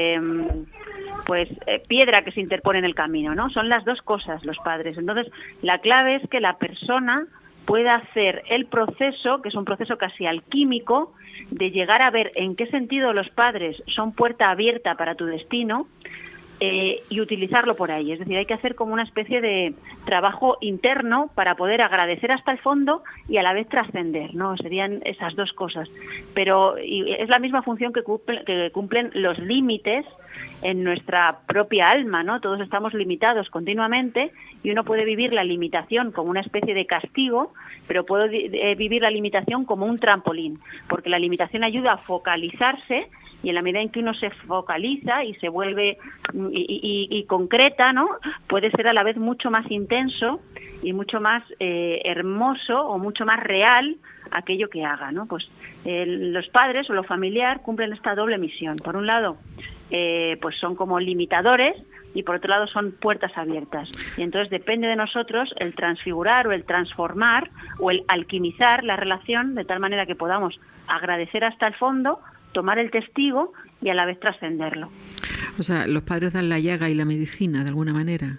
piedra que se interpone en el camino, ¿no? Son las dos cosas los padres. Entonces, la clave es que la persona pueda hacer el proceso, que es un proceso casi alquímico, de llegar a ver en qué sentido los padres son puerta abierta para tu destino, y utilizarlo por ahí. Es decir, hay que hacer como una especie de trabajo interno para poder agradecer hasta el fondo y a la vez trascender, ¿no? Serían esas dos cosas. Pero es la misma función que cumplen los límites en nuestra propia alma, ¿no? Todos estamos limitados continuamente y uno puede vivir la limitación como una especie de castigo, pero puede vivir la limitación como un trampolín, porque la limitación ayuda a focalizarse. Y en la medida en que uno se focaliza y se vuelve y concreta, ¿no? Puede ser a la vez mucho más intenso y mucho más hermoso o mucho más real aquello que haga, ¿no? Pues los padres o lo familiar cumplen esta doble misión. Por un lado, pues son como limitadores, y por otro lado son puertas abiertas. Y entonces depende de nosotros el transfigurar o el transformar o el alquimizar la relación de tal manera que podamos agradecer hasta el fondo, tomar el testigo y a la vez trascenderlo. O sea, los padres dan la llaga y la medicina de alguna manera.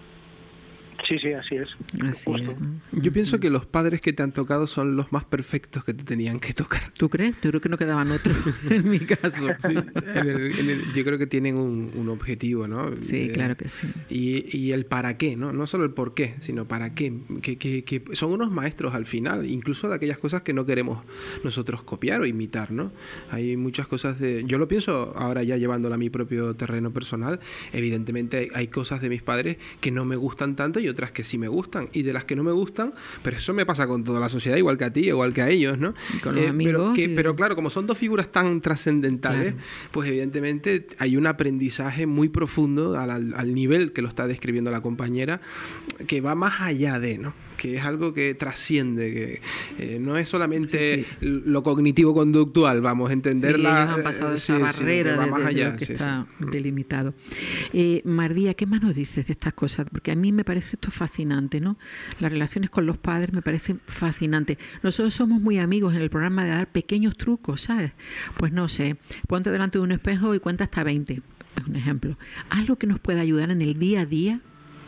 Sí, sí, así es. Así es, ¿no? Yo pienso que los padres que te han tocado son los más perfectos que te tenían que tocar. ¿Tú crees? Yo creo que no quedaban otros, en mi caso. Sí, yo creo que tienen un objetivo, ¿no? Sí, claro que sí. Y el para qué, ¿no? No solo el por qué, sino para qué. Que son unos maestros al final, incluso de aquellas cosas que no queremos nosotros copiar o imitar, ¿no? Hay muchas cosas yo lo pienso ahora ya llevándolo a mi propio terreno personal. Evidentemente hay cosas de mis padres que no me gustan tanto y otras que sí me gustan, y de las que no me gustan, pero eso me pasa con toda la sociedad, igual que a ti, igual que a ellos, ¿no? Y con los amigos. Pero claro, como son dos figuras tan trascendentales, claro, pues evidentemente hay un aprendizaje muy profundo al nivel que lo está describiendo la compañera, que va más allá de, ¿no? Que es algo que trasciende, que no es solamente lo cognitivo-conductual, vamos a entenderla. Ellos han pasado esa barrera va más allá, de lo que está delimitado. Mardía, ¿qué más nos dices de estas cosas? Porque a mí me parece esto fascinante, ¿no? Las relaciones con los padres me parecen fascinantes. Nosotros somos muy amigos en el programa de dar pequeños trucos, ¿sabes? Pues no sé, ponte delante de un espejo y cuenta hasta 20, es un ejemplo. Algo que nos pueda ayudar en el día a día.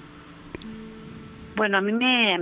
Bueno, a mí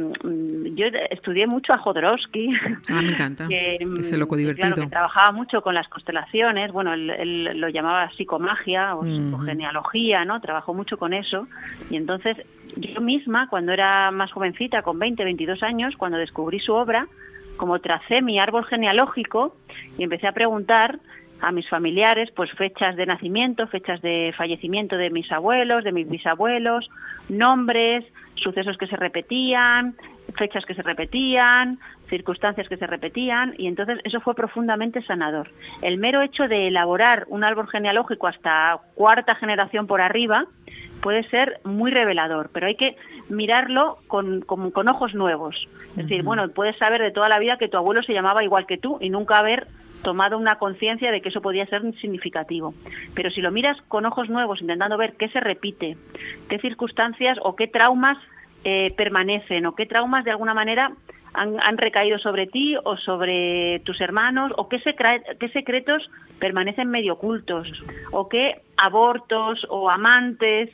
yo estudié mucho a Jodorowsky. Ah, me encanta. Ese loco divertido. Claro, que trabajaba mucho con las constelaciones. Bueno, él lo llamaba psicomagia o psicogenealogía, ¿no? Trabajó mucho con eso. Y entonces, yo misma, cuando era más jovencita, con 20, 22 años, cuando descubrí su obra, como tracé mi árbol genealógico y empecé a preguntar a mis familiares, pues fechas de nacimiento, fechas de fallecimiento de mis abuelos, de mis bisabuelos, nombres, sucesos que se repetían, fechas que se repetían, circunstancias que se repetían, y entonces eso fue profundamente sanador. El mero hecho de elaborar un árbol genealógico hasta 4ª generación por arriba puede ser muy revelador, pero hay que mirarlo con ojos nuevos. Es decir, bueno, puedes saber de toda la vida que tu abuelo se llamaba igual que tú y nunca haber tomado una conciencia de que eso podía ser significativo. Pero si lo miras con ojos nuevos, intentando ver qué se repite, qué circunstancias o qué traumas permanecen, o qué traumas de alguna manera han recaído sobre ti o sobre tus hermanos, o qué secretos permanecen medio ocultos, o qué abortos o amantes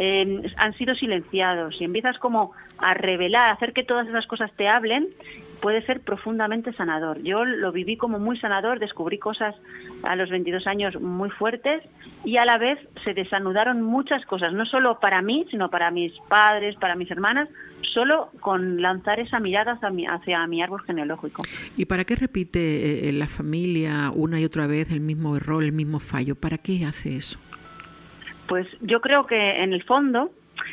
han sido silenciados, y empiezas como a revelar, a hacer que todas esas cosas te hablen, puede ser profundamente sanador. Yo lo viví como muy sanador, descubrí cosas a los 22 años muy fuertes, y a la vez se desanudaron muchas cosas, no solo para mí, sino para mis padres, para mis hermanas, solo con lanzar esa mirada hacia mi árbol genealógico. ¿Y para qué repite la familia una y otra vez el mismo error, el mismo fallo? ¿Para qué hace eso? Pues yo creo que en el fondo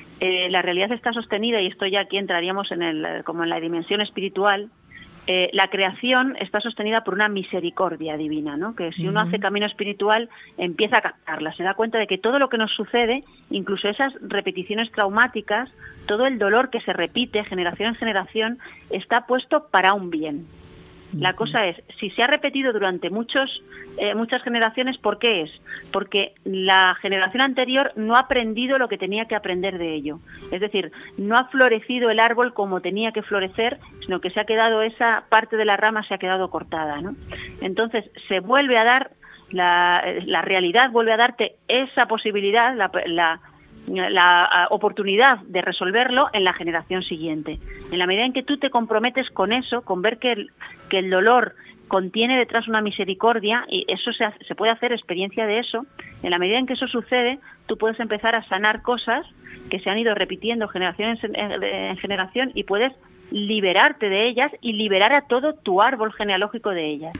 la realidad está sostenida, y esto ya aquí entraríamos como en la dimensión espiritual. La creación está sostenida por una misericordia divina, ¿no? Que si uno hace camino espiritual, empieza a captarla, se da cuenta de que todo lo que nos sucede, incluso esas repeticiones traumáticas, todo el dolor que se repite generación en generación, está puesto para un bien. La cosa es, si se ha repetido durante muchas generaciones, ¿por qué es? Porque la generación anterior no ha aprendido lo que tenía que aprender de ello. Es decir, no ha florecido el árbol como tenía que florecer, sino que se ha quedado esa parte de la rama se ha quedado cortada, ¿no? Entonces se vuelve a dar, la realidad vuelve a darte esa posibilidad, la oportunidad de resolverlo en la generación siguiente. En la medida en que tú te comprometes con eso, con ver que el dolor contiene detrás una misericordia, y eso se puede hacer experiencia de eso, en la medida en que eso sucede, tú puedes empezar a sanar cosas que se han ido repitiendo generación en generación, y puedes liberarte de ellas y liberar a todo tu árbol genealógico de ellas.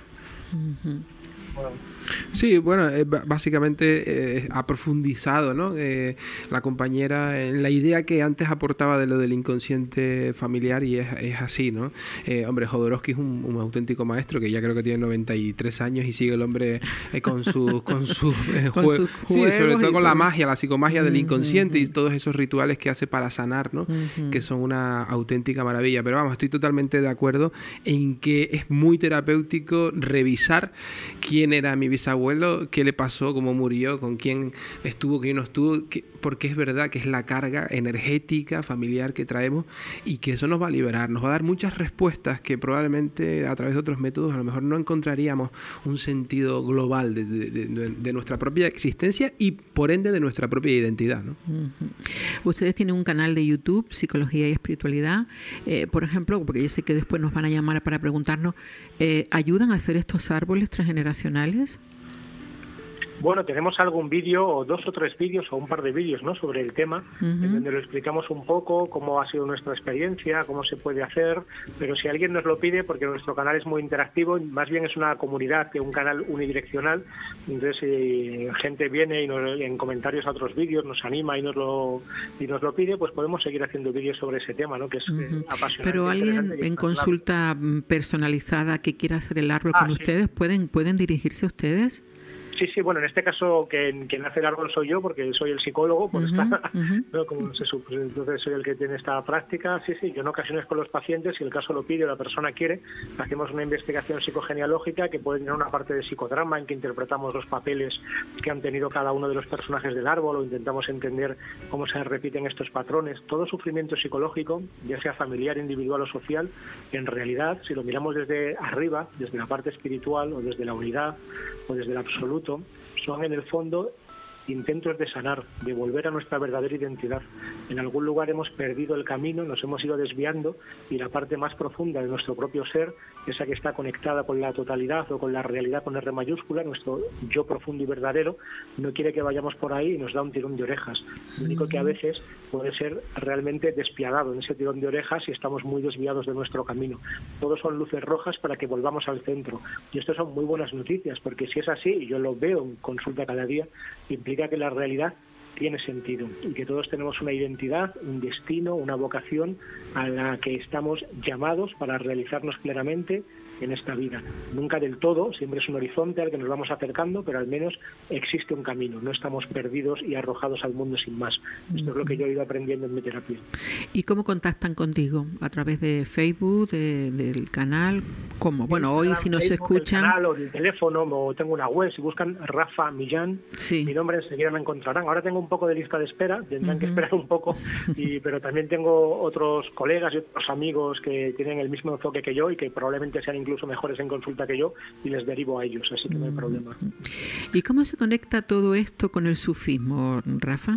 Sí, bueno, básicamente ha profundizado, ¿no? La compañera en la idea que antes aportaba de lo del inconsciente familiar, y es así, ¿no? Hombre, Jodorowsky es un auténtico maestro, que ya creo que tiene 93 años y sigue el hombre con sus juegos. Sí, sobre todo con la magia, la psicomagia del inconsciente y todos esos rituales que hace para sanar, ¿no? Que son una auténtica maravilla. Pero vamos, estoy totalmente de acuerdo en que es muy terapéutico revisar quién era mi bisabuelo abuelo qué le pasó, cómo murió, con quién estuvo, quién no estuvo, porque es verdad que es la carga energética, familiar que traemos y que eso nos va a liberar, nos va a dar muchas respuestas que probablemente a través de otros métodos a lo mejor no encontraríamos un sentido global de nuestra propia existencia y por ende de nuestra propia identidad, ¿no? Ustedes tienen un canal de YouTube, Psicología y Espiritualidad, por ejemplo, porque yo sé que después nos van a llamar para preguntarnos, ¿ayudan a hacer estos árboles transgeneracionales? Bueno, tenemos algún vídeo, o 2 o 3 vídeos, o un par de vídeos, ¿no?, sobre el tema, en donde lo explicamos un poco, cómo ha sido nuestra experiencia, cómo se puede hacer, pero si alguien nos lo pide, porque nuestro canal es muy interactivo, más bien es una comunidad que un canal unidireccional, entonces si gente viene y en comentarios a otros vídeos nos anima y nos lo pide, pues podemos seguir haciendo vídeos sobre ese tema, ¿no?, que es apasionante. Pero alguien en consulta personalizada que quiera hacer el árbol con ustedes, ¿pueden dirigirse a ustedes? Sí, bueno, en este caso quien hace el árbol soy yo, porque soy el psicólogo, ¿no? Entonces soy el que tiene esta práctica. Sí, yo en ocasiones con los pacientes, si el caso lo pide o la persona quiere, hacemos una investigación psicogenealógica que puede tener una parte de psicodrama en que interpretamos los papeles que han tenido cada uno de los personajes del árbol o intentamos entender cómo se repiten estos patrones. Todo sufrimiento psicológico, ya sea familiar, individual o social, en realidad, si lo miramos desde arriba, desde la parte espiritual o desde la unidad o desde el absoluto, son en el fondo intentos de sanar, de volver a nuestra verdadera identidad. En algún lugar hemos perdido el camino, nos hemos ido desviando y la parte más profunda de nuestro propio ser, esa que está conectada con la totalidad o con la realidad con R mayúscula, nuestro yo profundo y verdadero, no quiere que vayamos por ahí y nos da un tirón de orejas. Lo único que a veces puede ser realmente despiadado en ese tirón de orejas si estamos muy desviados de nuestro camino. Todos son luces rojas para que volvamos al centro. Y esto son muy buenas noticias, porque si es así, y yo lo veo en consulta cada día, implica que la realidad tiene sentido y que todos tenemos una identidad, un destino, una vocación a la que estamos llamados para realizarnos plenamente en esta vida. Nunca del todo, siempre es un horizonte al que nos vamos acercando, pero al menos existe un camino, no estamos perdidos y arrojados al mundo sin más. Esto es lo que yo he ido aprendiendo en mi terapia. ¿Y cómo contactan contigo? ¿A través de Facebook, del canal? ¿Cómo? Bueno, hoy si nos escuchan... El canal o del teléfono, o tengo una web, si buscan Rafa Millán, mi nombre enseguida me encontrarán. Ahora tengo un poco de lista de espera, tendrán que esperar un poco, pero también tengo otros colegas y otros amigos que tienen el mismo enfoque que yo y que probablemente sean incluso mejores en consulta que yo y les derivo a ellos, así que no hay problema. ¿Y cómo se conecta todo esto con el sufismo, Rafa?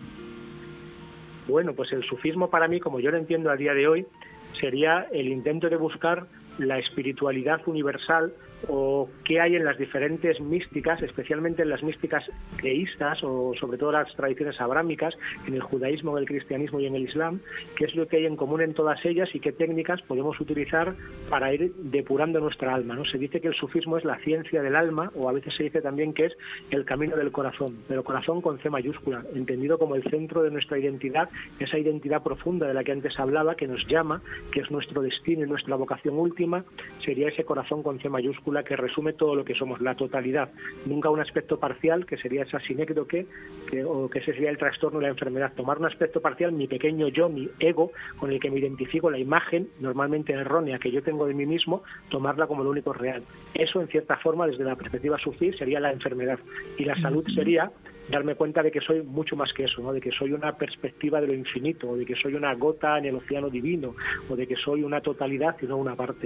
Bueno, pues el sufismo para mí, como yo lo entiendo a día de hoy, sería el intento de buscar la espiritualidad universal o qué hay en las diferentes místicas, especialmente en las místicas teístas o sobre todo las tradiciones abrámicas, en el judaísmo, en el cristianismo y en el islam, qué es lo que hay en común en todas ellas y qué técnicas podemos utilizar para ir depurando nuestra alma, ¿no? Se dice que el sufismo es la ciencia del alma, o a veces se dice también que es el camino del corazón, pero corazón con C mayúscula, entendido como el centro de nuestra identidad, esa identidad profunda de la que antes hablaba, que nos llama, que es nuestro destino y nuestra vocación última, sería ese corazón con C mayúscula que resume todo lo que somos, la totalidad, nunca un aspecto parcial, que sería esa sinécdoque, o que ese sería el trastorno de la enfermedad. Tomar un aspecto parcial, mi pequeño yo, mi ego, con el que me identifico, la imagen normalmente errónea que yo tengo de mí mismo, tomarla como lo único real. Eso, en cierta forma, desde la perspectiva sufí, sería la enfermedad. Y la salud sería darme cuenta de que soy mucho más que eso, ¿no? De que soy una perspectiva de lo infinito, o de que soy una gota en el océano divino, o de que soy una totalidad y no una parte.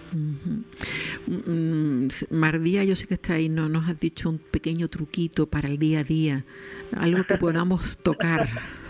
Mardía, yo sé que está ahí, no nos has dicho un pequeño truquito para el día a día, algo que podamos tocar.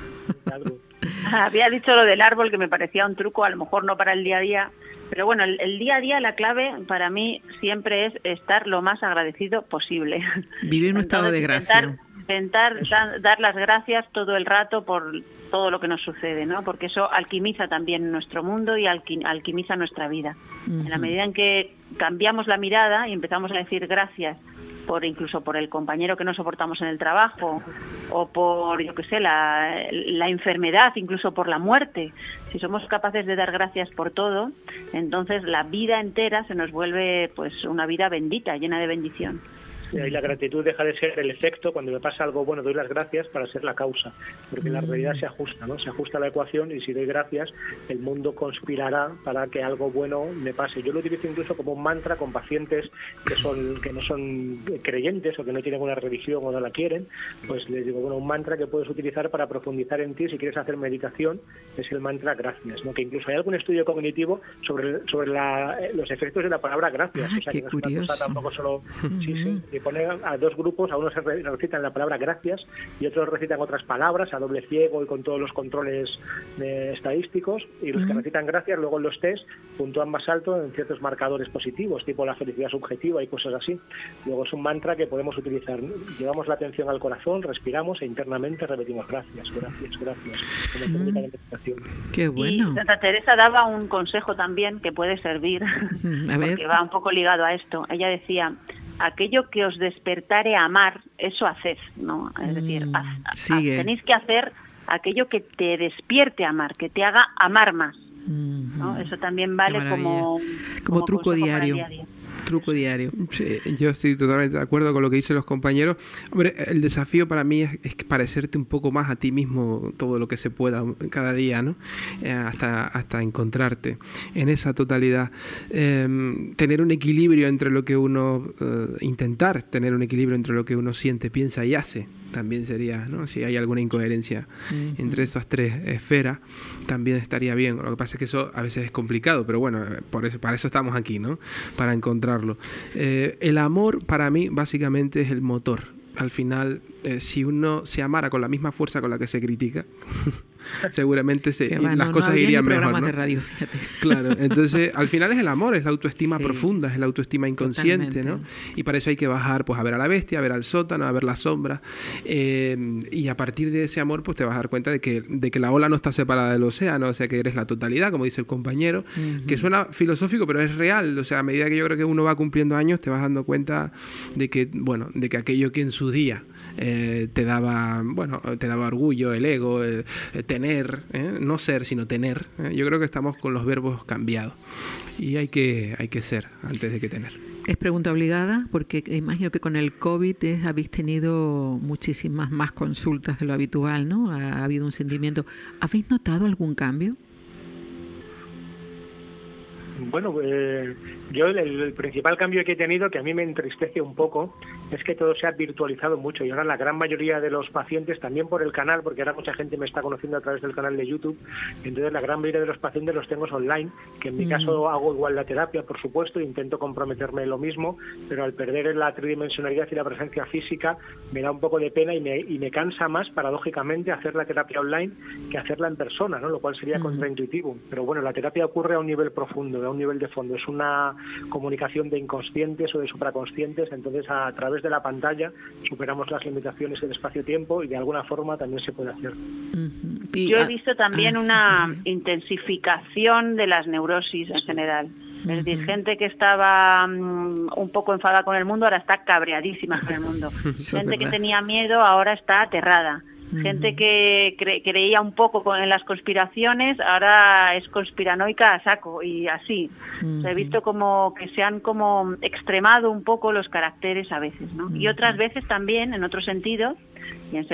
Había dicho lo del árbol, que me parecía un truco, a lo mejor no para el día a día, pero bueno, el día a día, la clave para mí siempre es estar lo más agradecido posible. Vivir un estado de gracia. Intentar dar las gracias todo el rato por todo lo que nos sucede, ¿no? Porque eso alquimiza también nuestro mundo y alquimiza nuestra vida. En la medida en que cambiamos la mirada y empezamos a decir gracias incluso por el compañero que no soportamos en el trabajo, o por, yo qué sé, la enfermedad, incluso por la muerte. Si somos capaces de dar gracias por todo, entonces la vida entera se nos vuelve pues una vida bendita, llena de bendición. Y ahí la gratitud deja de ser el efecto. Cuando me pasa algo bueno doy las gracias para ser la causa, porque la realidad se ajusta, ¿no? Se ajusta a la ecuación, y si doy gracias el mundo conspirará para que algo bueno me pase. Yo lo utilizo incluso como un mantra con pacientes que no son creyentes o que no tienen una religión o no la quieren. Pues les digo, bueno, un mantra que puedes utilizar para profundizar en ti si quieres hacer meditación es el mantra gracias, ¿no? Que incluso hay algún estudio cognitivo sobre los efectos de la palabra gracias. O sea, qué que no curioso. es una cosa tampoco solo... Sí, y pone a dos grupos, a unos recitan la palabra gracias y otros recitan otras palabras a doble ciego y con todos los controles estadísticos, y los que recitan gracias luego en los test puntúan más alto en ciertos marcadores positivos, tipo la felicidad subjetiva y cosas así. Luego es un mantra que podemos utilizar. Llevamos la atención al corazón, respiramos e internamente repetimos gracias, gracias, gracias, como técnica de meditación. Qué bueno. Y Santa Teresa daba un consejo también que puede servir, A ver. porque va un poco ligado a esto. Ella decía: aquello que os despertare a amar, eso haced, ¿no? Es decir, sigue. tenéis que hacer aquello que te despierte a amar, que te haga amar más, ¿no? Eso también vale como truco consejo para el diario. día a día. Truco diario. Sí, yo estoy totalmente de acuerdo con lo que dicen los compañeros. Hombre, el desafío para mí es parecerte un poco más a ti mismo todo lo que se pueda cada día, ¿no? Hasta encontrarte en esa totalidad. Tener un equilibrio entre lo que uno... intentar tener un equilibrio entre lo que uno siente, piensa y hace. También sería, ¿no? Si hay alguna incoherencia entre esas tres esferas, también estaría bien. Lo que pasa es que eso a veces es complicado, pero bueno, para eso estamos aquí, ¿no? Para encontrarlo. El amor para mí básicamente es el motor. Al final, si uno se amara con la misma fuerza con la que se critica, seguramente las cosas irían mejor, ¿no? De radio, fíjate. Claro, entonces al final es el amor, es la autoestima profunda, es la autoestima inconsciente, totalmente. ¿no? Y para eso hay que bajar pues a ver a la bestia, a ver al sótano, a ver la sombra, y a partir de ese amor pues te vas a dar cuenta de que la ola no está separada del océano, o sea que eres la totalidad, como dice el compañero, que suena filosófico pero es real. O sea, a medida que yo creo que uno va cumpliendo años te vas dando cuenta de que aquello que en su día te daba orgullo, el ego, tener, no ser, sino tener. Yo creo que estamos con los verbos cambiados y hay que ser antes de que tener. Es pregunta obligada porque imagino que con el COVID habéis tenido muchísimas más consultas de lo habitual, ¿no? Ha habido un sentimiento. ¿Habéis notado algún cambio? Bueno, yo el principal cambio que he tenido, que a mí me entristece un poco, es que todo se ha virtualizado mucho y ahora la gran mayoría de los pacientes, también por el canal, porque ahora mucha gente me está conociendo a través del canal de YouTube, entonces la gran mayoría de los pacientes los tengo online, que en mi caso hago igual la terapia, por supuesto, intento comprometerme en lo mismo, pero al perder la tridimensionalidad y la presencia física me da un poco de pena y me cansa más, paradójicamente, hacer la terapia online que hacerla en persona, ¿no? Lo cual sería contraintuitivo. Pero bueno, la terapia ocurre a un nivel profundo, a un nivel de fondo, es una comunicación de inconscientes o de supraconscientes, entonces a través de la pantalla superamos las limitaciones del espacio-tiempo y de alguna forma también se puede hacer. Yo he visto también una intensificación de las neurosis en general. Es decir, gente que estaba un poco enfadada con el mundo ahora está cabreadísima con el mundo. Gente que tenía miedo ahora está aterrada. Gente que creía un poco en las conspiraciones ahora es conspiranoica a saco y así. O sea, he visto como que se han como extremado un poco los caracteres a veces, ¿no? Y otras veces también en otro sentido, y en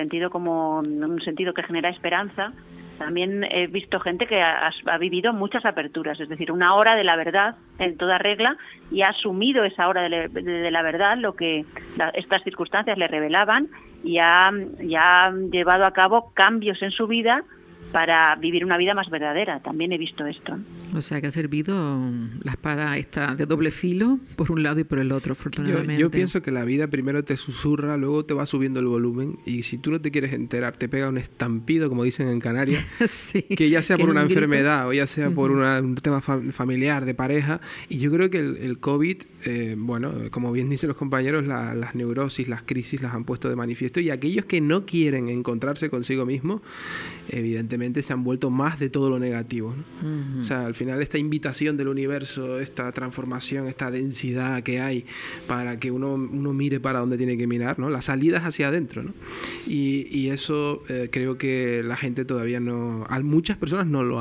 un sentido que genera esperanza, también he visto gente que ha vivido muchas aperturas, es decir, una hora de la verdad en toda regla y ha asumido esa hora de la verdad, lo que estas circunstancias le revelaban, y ha llevado a cabo cambios en su vida para vivir una vida más verdadera. También he visto esto. O sea, que ha servido la espada esta de doble filo por un lado y por el otro, afortunadamente. Yo pienso que la vida primero te susurra, luego te va subiendo el volumen y si tú no te quieres enterar, te pega un estampido, como dicen en Canarias, sí, que ya sea por una enfermedad o ya sea por un tema familiar, de pareja. Y yo creo que el COVID, como bien dicen los compañeros, las neurosis, las crisis las han puesto de manifiesto, y aquellos que no quieren encontrarse consigo mismos, evidentemente se han vuelto más de todo lo negativo, ¿no? O sea, al final final esta invitación del universo, esta transformación, esta densidad que hay para que uno mire para dónde tiene que mirar, ¿no? La salida es hacia adentro, ¿no? Y eso creo que la gente todavía no, muchas personas no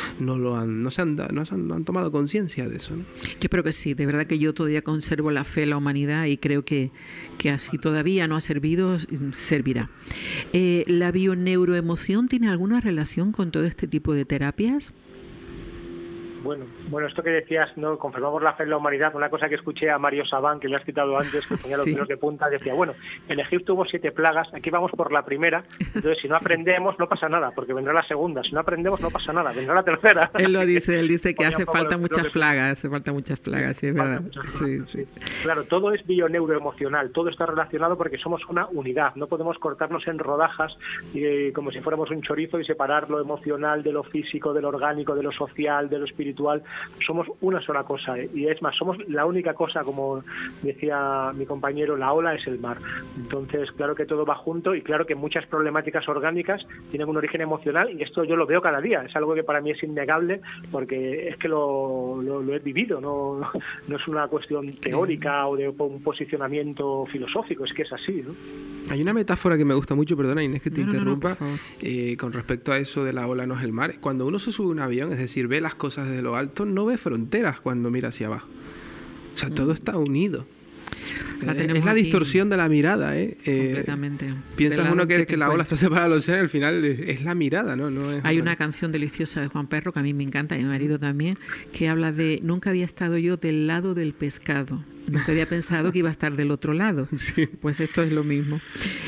han tomado conciencia de eso, ¿no? Yo espero que sí, de verdad que yo todavía conservo la fe en la humanidad y creo que así todavía no ha servido, servirá. ¿La bioneuroemoción tiene alguna relación con todo este tipo de terapias? Bueno, esto que decías, ¿no? Confirmamos la fe en la humanidad. Una cosa que escuché a Mario Sabán, que le has citado antes, que ponía los pelos de punta, decía, bueno, en Egipto hubo 7 plagas, aquí vamos por la primera, entonces si no aprendemos no pasa nada, porque vendrá la segunda, si no aprendemos no pasa nada, vendrá la tercera. Él dice que hace falta muchas plagas, sí, es verdad. Sí. Claro, todo es bioneuroemocional, todo está relacionado porque somos una unidad, no podemos cortarnos en rodajas como si fuéramos un chorizo y separar lo emocional de lo físico, de lo orgánico, de lo social, de lo espiritual. Somos una sola cosa, y es más, somos la única cosa, como decía mi compañero, la ola es el mar. Entonces, claro que todo va junto, y claro que muchas problemáticas orgánicas tienen un origen emocional, y esto yo lo veo cada día, es algo que para mí es innegable, porque es que lo he vivido, no es una cuestión teórica o de un posicionamiento filosófico, es que es así, ¿no? Hay una metáfora que me gusta mucho, perdona Inés que te interrumpa, con respecto a eso de la ola no es el mar. Cuando uno se sube a un avión, es decir, ve las cosas desde lo alto, no ve fronteras cuando mira hacia abajo. O sea, todo está unido. Es la distorsión de la mirada, completamente. Piensa uno que la ola está separada del océano, al final es la mirada, ¿no? Hay una canción deliciosa de Juan Perro que a mí me encanta, y a mi marido también, que habla de: nunca había estado yo del lado del pescado, nunca había pensado que iba a estar del otro lado. Sí. Pues esto es lo mismo.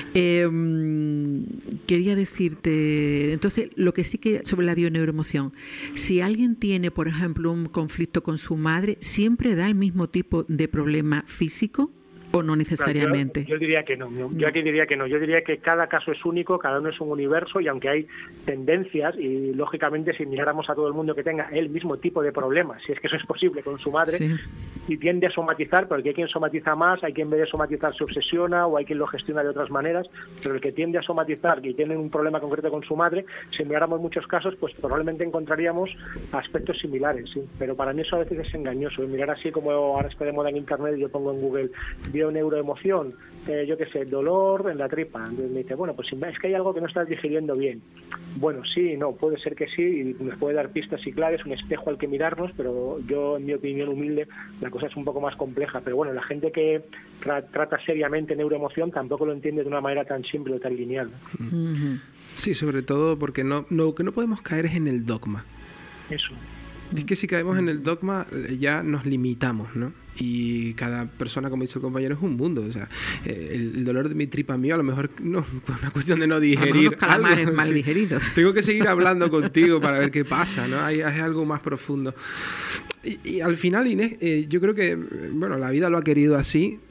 Quería decirte, entonces, lo que sí que sobre la bioneuroemoción, si alguien tiene, por ejemplo, un conflicto con su madre, ¿siempre da el mismo tipo de problema físico? ¿O no necesariamente? Yo diría que no. Yo aquí diría que no. Yo diría que cada caso es único, cada uno es un universo, y aunque hay tendencias, y lógicamente si miráramos a todo el mundo que tenga el mismo tipo de problemas, si es que eso es posible con su madre, y tiende a somatizar, porque hay quien somatiza más, hay quien en vez de somatizar se obsesiona, o hay quien lo gestiona de otras maneras, pero el que tiende a somatizar y tiene un problema concreto con su madre, si miráramos muchos casos, pues probablemente encontraríamos aspectos similares, sí. Pero para mí eso a veces es engañoso, mirar así como ahora está de moda en internet, yo pongo en Google neuroemoción, yo qué sé, dolor en la tripa. Entonces me dice, bueno, pues es que hay algo que no estás digiriendo bien. Bueno, sí, no, puede ser que sí, y nos puede dar pistas y claves, un espejo al que mirarnos, pero yo, en mi opinión humilde, la cosa es un poco más compleja. Pero bueno, la gente que trata seriamente neuroemoción tampoco lo entiende de una manera tan simple o tan lineal. Sí, sobre todo porque lo que no podemos caer es en el dogma. Eso. Es que si caemos en el dogma ya nos limitamos, ¿no? Y cada persona, como dice el compañero, es un mundo. O sea, el dolor de mi tripa mío a lo mejor no es una cuestión de no digerir. Los calamares mal digeridos. Tengo que seguir hablando contigo para ver qué pasa, ¿no? Hay algo más profundo. Y al final, Inés, yo creo que, bueno, la vida lo ha querido así.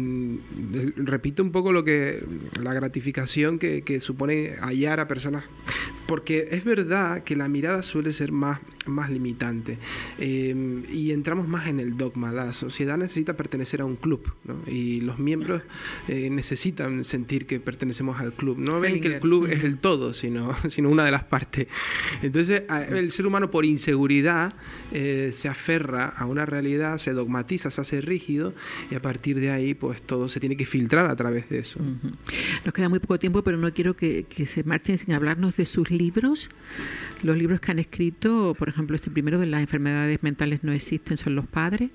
Repito un poco la gratificación que supone hallar a personas, porque es verdad que la mirada suele ser más limitante, y entramos más en el dogma. La sociedad necesita pertenecer a un club, ¿no? Y los miembros necesitan sentir que pertenecemos al club, no ven que el club es el todo, sino una de las partes. Entonces el ser humano, por inseguridad, se aferra a una realidad, se dogmatiza, se hace rígido, y a partir de ahí pues todo se tiene que filtrar a través de eso. Nos queda muy poco tiempo, pero no quiero que se marchen sin hablarnos de sus libros, los libros que han escrito. Por ejemplo, este primero de las enfermedades mentales no existen, son los padres.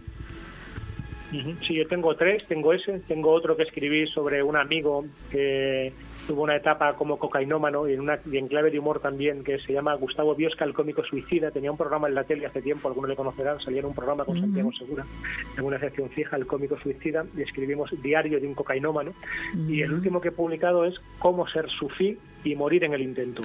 Sí, yo tengo 3, tengo tengo otro que escribí sobre un amigo que tuvo una etapa como cocainómano y en clave de humor también, que se llama Gustavo Biosca, el cómico suicida. Tenía un programa en la tele hace tiempo, algunos le conocerán, salía en un programa con Santiago Segura, en una sección fija, el cómico suicida, y escribimos Diario de un cocainómano. Y el último que he publicado es Cómo ser sufí y morir en el intento.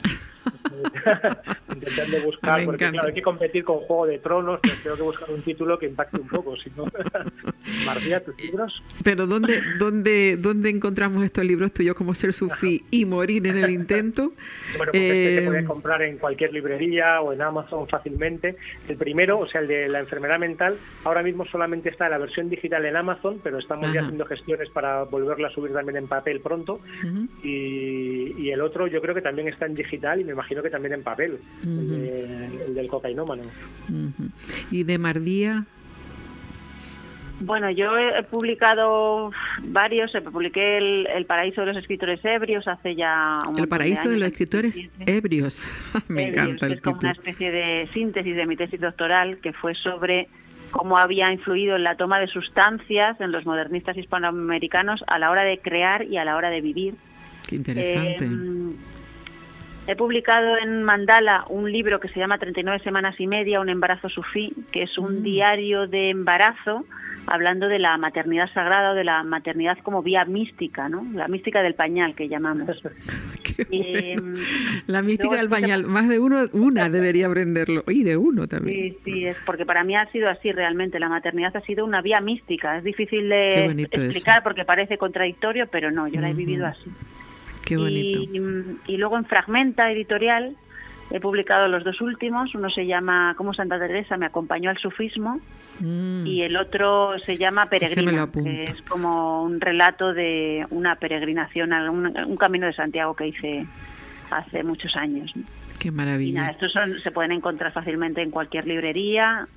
Intentando buscar, porque claro, hay que competir con Juego de Tronos, pero tengo que buscar un título que impacte un poco, si no. María, ¿tus libros? Pero ¿dónde encontramos estos libros tuyos, Cómo ser sufí y morir en el intento? Bueno, pues se puede comprar en cualquier librería o en Amazon fácilmente. El primero, o sea, el de la enfermedad mental, ahora mismo solamente está en la versión digital en Amazon, pero estamos ya haciendo gestiones para volverla a subir también en papel pronto. Y el otro yo creo que también está en digital, y me imagino que también en papel. el del cocainómano. ¿Y de Mardía? Bueno, yo he publicado varios. Publiqué el Paraíso de los escritores ebrios hace ya un El Paraíso de los escritores ebrios. Me encanta el título. Es como una especie de síntesis de mi tesis doctoral, que fue sobre cómo había influido en la toma de sustancias en los modernistas hispanoamericanos a la hora de crear y a la hora de vivir. Qué interesante. He publicado en Mandala un libro que se llama 39 semanas y media, un embarazo sufí, que es un diario de embarazo, hablando de la maternidad sagrada o de la maternidad como vía mística, ¿no? La mística del pañal, que llamamos. Qué bueno. La mística del pañal, más de una debería aprenderlo, y de uno también. Sí, es porque para mí ha sido así realmente, la maternidad ha sido una vía mística, es difícil de explicar porque parece contradictorio, pero no, yo la he vivido así. Qué bonito. Y luego en Fragmenta Editorial he publicado los dos últimos. Uno se llama Cómo Santa Teresa me acompañó al sufismo y el otro se llama Peregrina, que es como un relato de una peregrinación, un camino de Santiago que hice hace muchos años. Qué maravilla. Y nada, estos se pueden encontrar fácilmente en cualquier librería,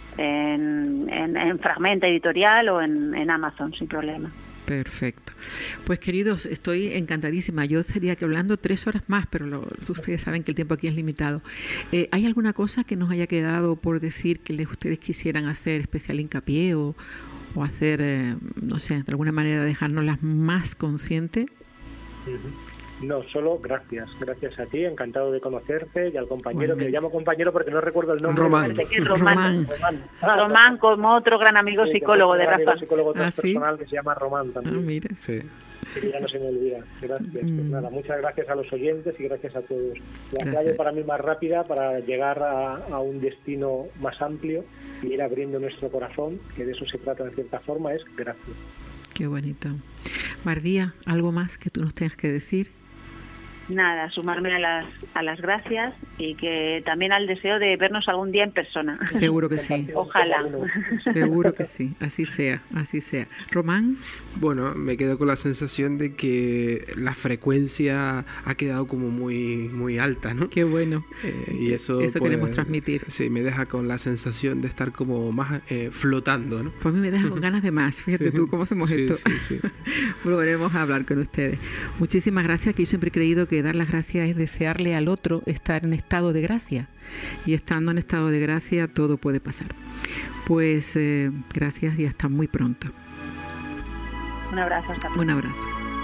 en Fragmenta Editorial o en Amazon, sin problema. Perfecto. Pues queridos, estoy encantadísima. Yo estaría que hablando 3 horas más, pero ustedes saben que el tiempo aquí es limitado. ¿Hay alguna cosa que nos haya quedado por decir que ustedes quisieran hacer especial hincapié o hacer, no sé, de alguna manera dejárnoslas más conscientes? No, solo gracias a ti, encantado de conocerte, y al compañero, que le llamo compañero porque no recuerdo el nombre. Román, como otro gran amigo psicólogo de Rafa. Psicólogo transpersonal que se llama Román también. Mira. Sí. Que ya no se me olvida. Gracias. Pues nada, muchas gracias a los oyentes y gracias a todos. La clave para mí más rápida para llegar a un destino más amplio y ir abriendo nuestro corazón, que de eso se trata en cierta forma, es gracias. Qué bonito. Mardía, ¿algo más que tú nos tengas que decir? Nada, sumarme a las gracias y que también al deseo de vernos algún día en persona. Seguro que sí. Ojalá. Seguro que sí, así sea. Román. Bueno, me quedo con la sensación de que la frecuencia ha quedado como muy alta, ¿no? Qué bueno. Y eso pues, queremos transmitir. Sí, me deja con la sensación de estar como más flotando, ¿no? Pues a mí me deja con ganas de más. Fíjate tú cómo hacemos esto. Sí. Volveremos a hablar con ustedes. Muchísimas gracias, que yo siempre he creído que dar las gracias es desearle al otro estar en estado de gracia, y estando en estado de gracia todo puede pasar. Pues gracias y hasta muy pronto. Un abrazo. Hasta pronto. Un abrazo.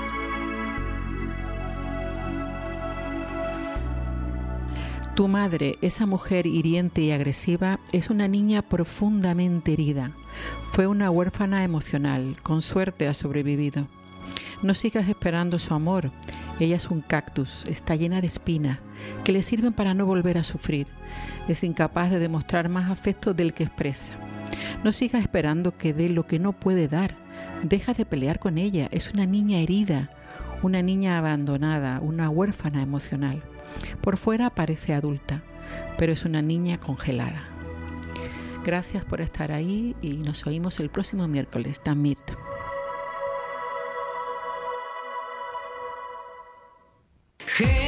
Tu madre, esa mujer hiriente y agresiva, es una niña profundamente herida. Fue una huérfana emocional, con suerte ha sobrevivido. No sigas esperando su amor. Ella es un cactus, está llena de espinas, que le sirven para no volver a sufrir. Es incapaz de demostrar más afecto del que expresa. No sigas esperando que dé lo que no puede dar. Deja de pelear con ella. Es una niña herida, una niña abandonada, una huérfana emocional. Por fuera parece adulta, pero es una niña congelada. Gracias por estar ahí y nos oímos el próximo miércoles. Damit. Hey.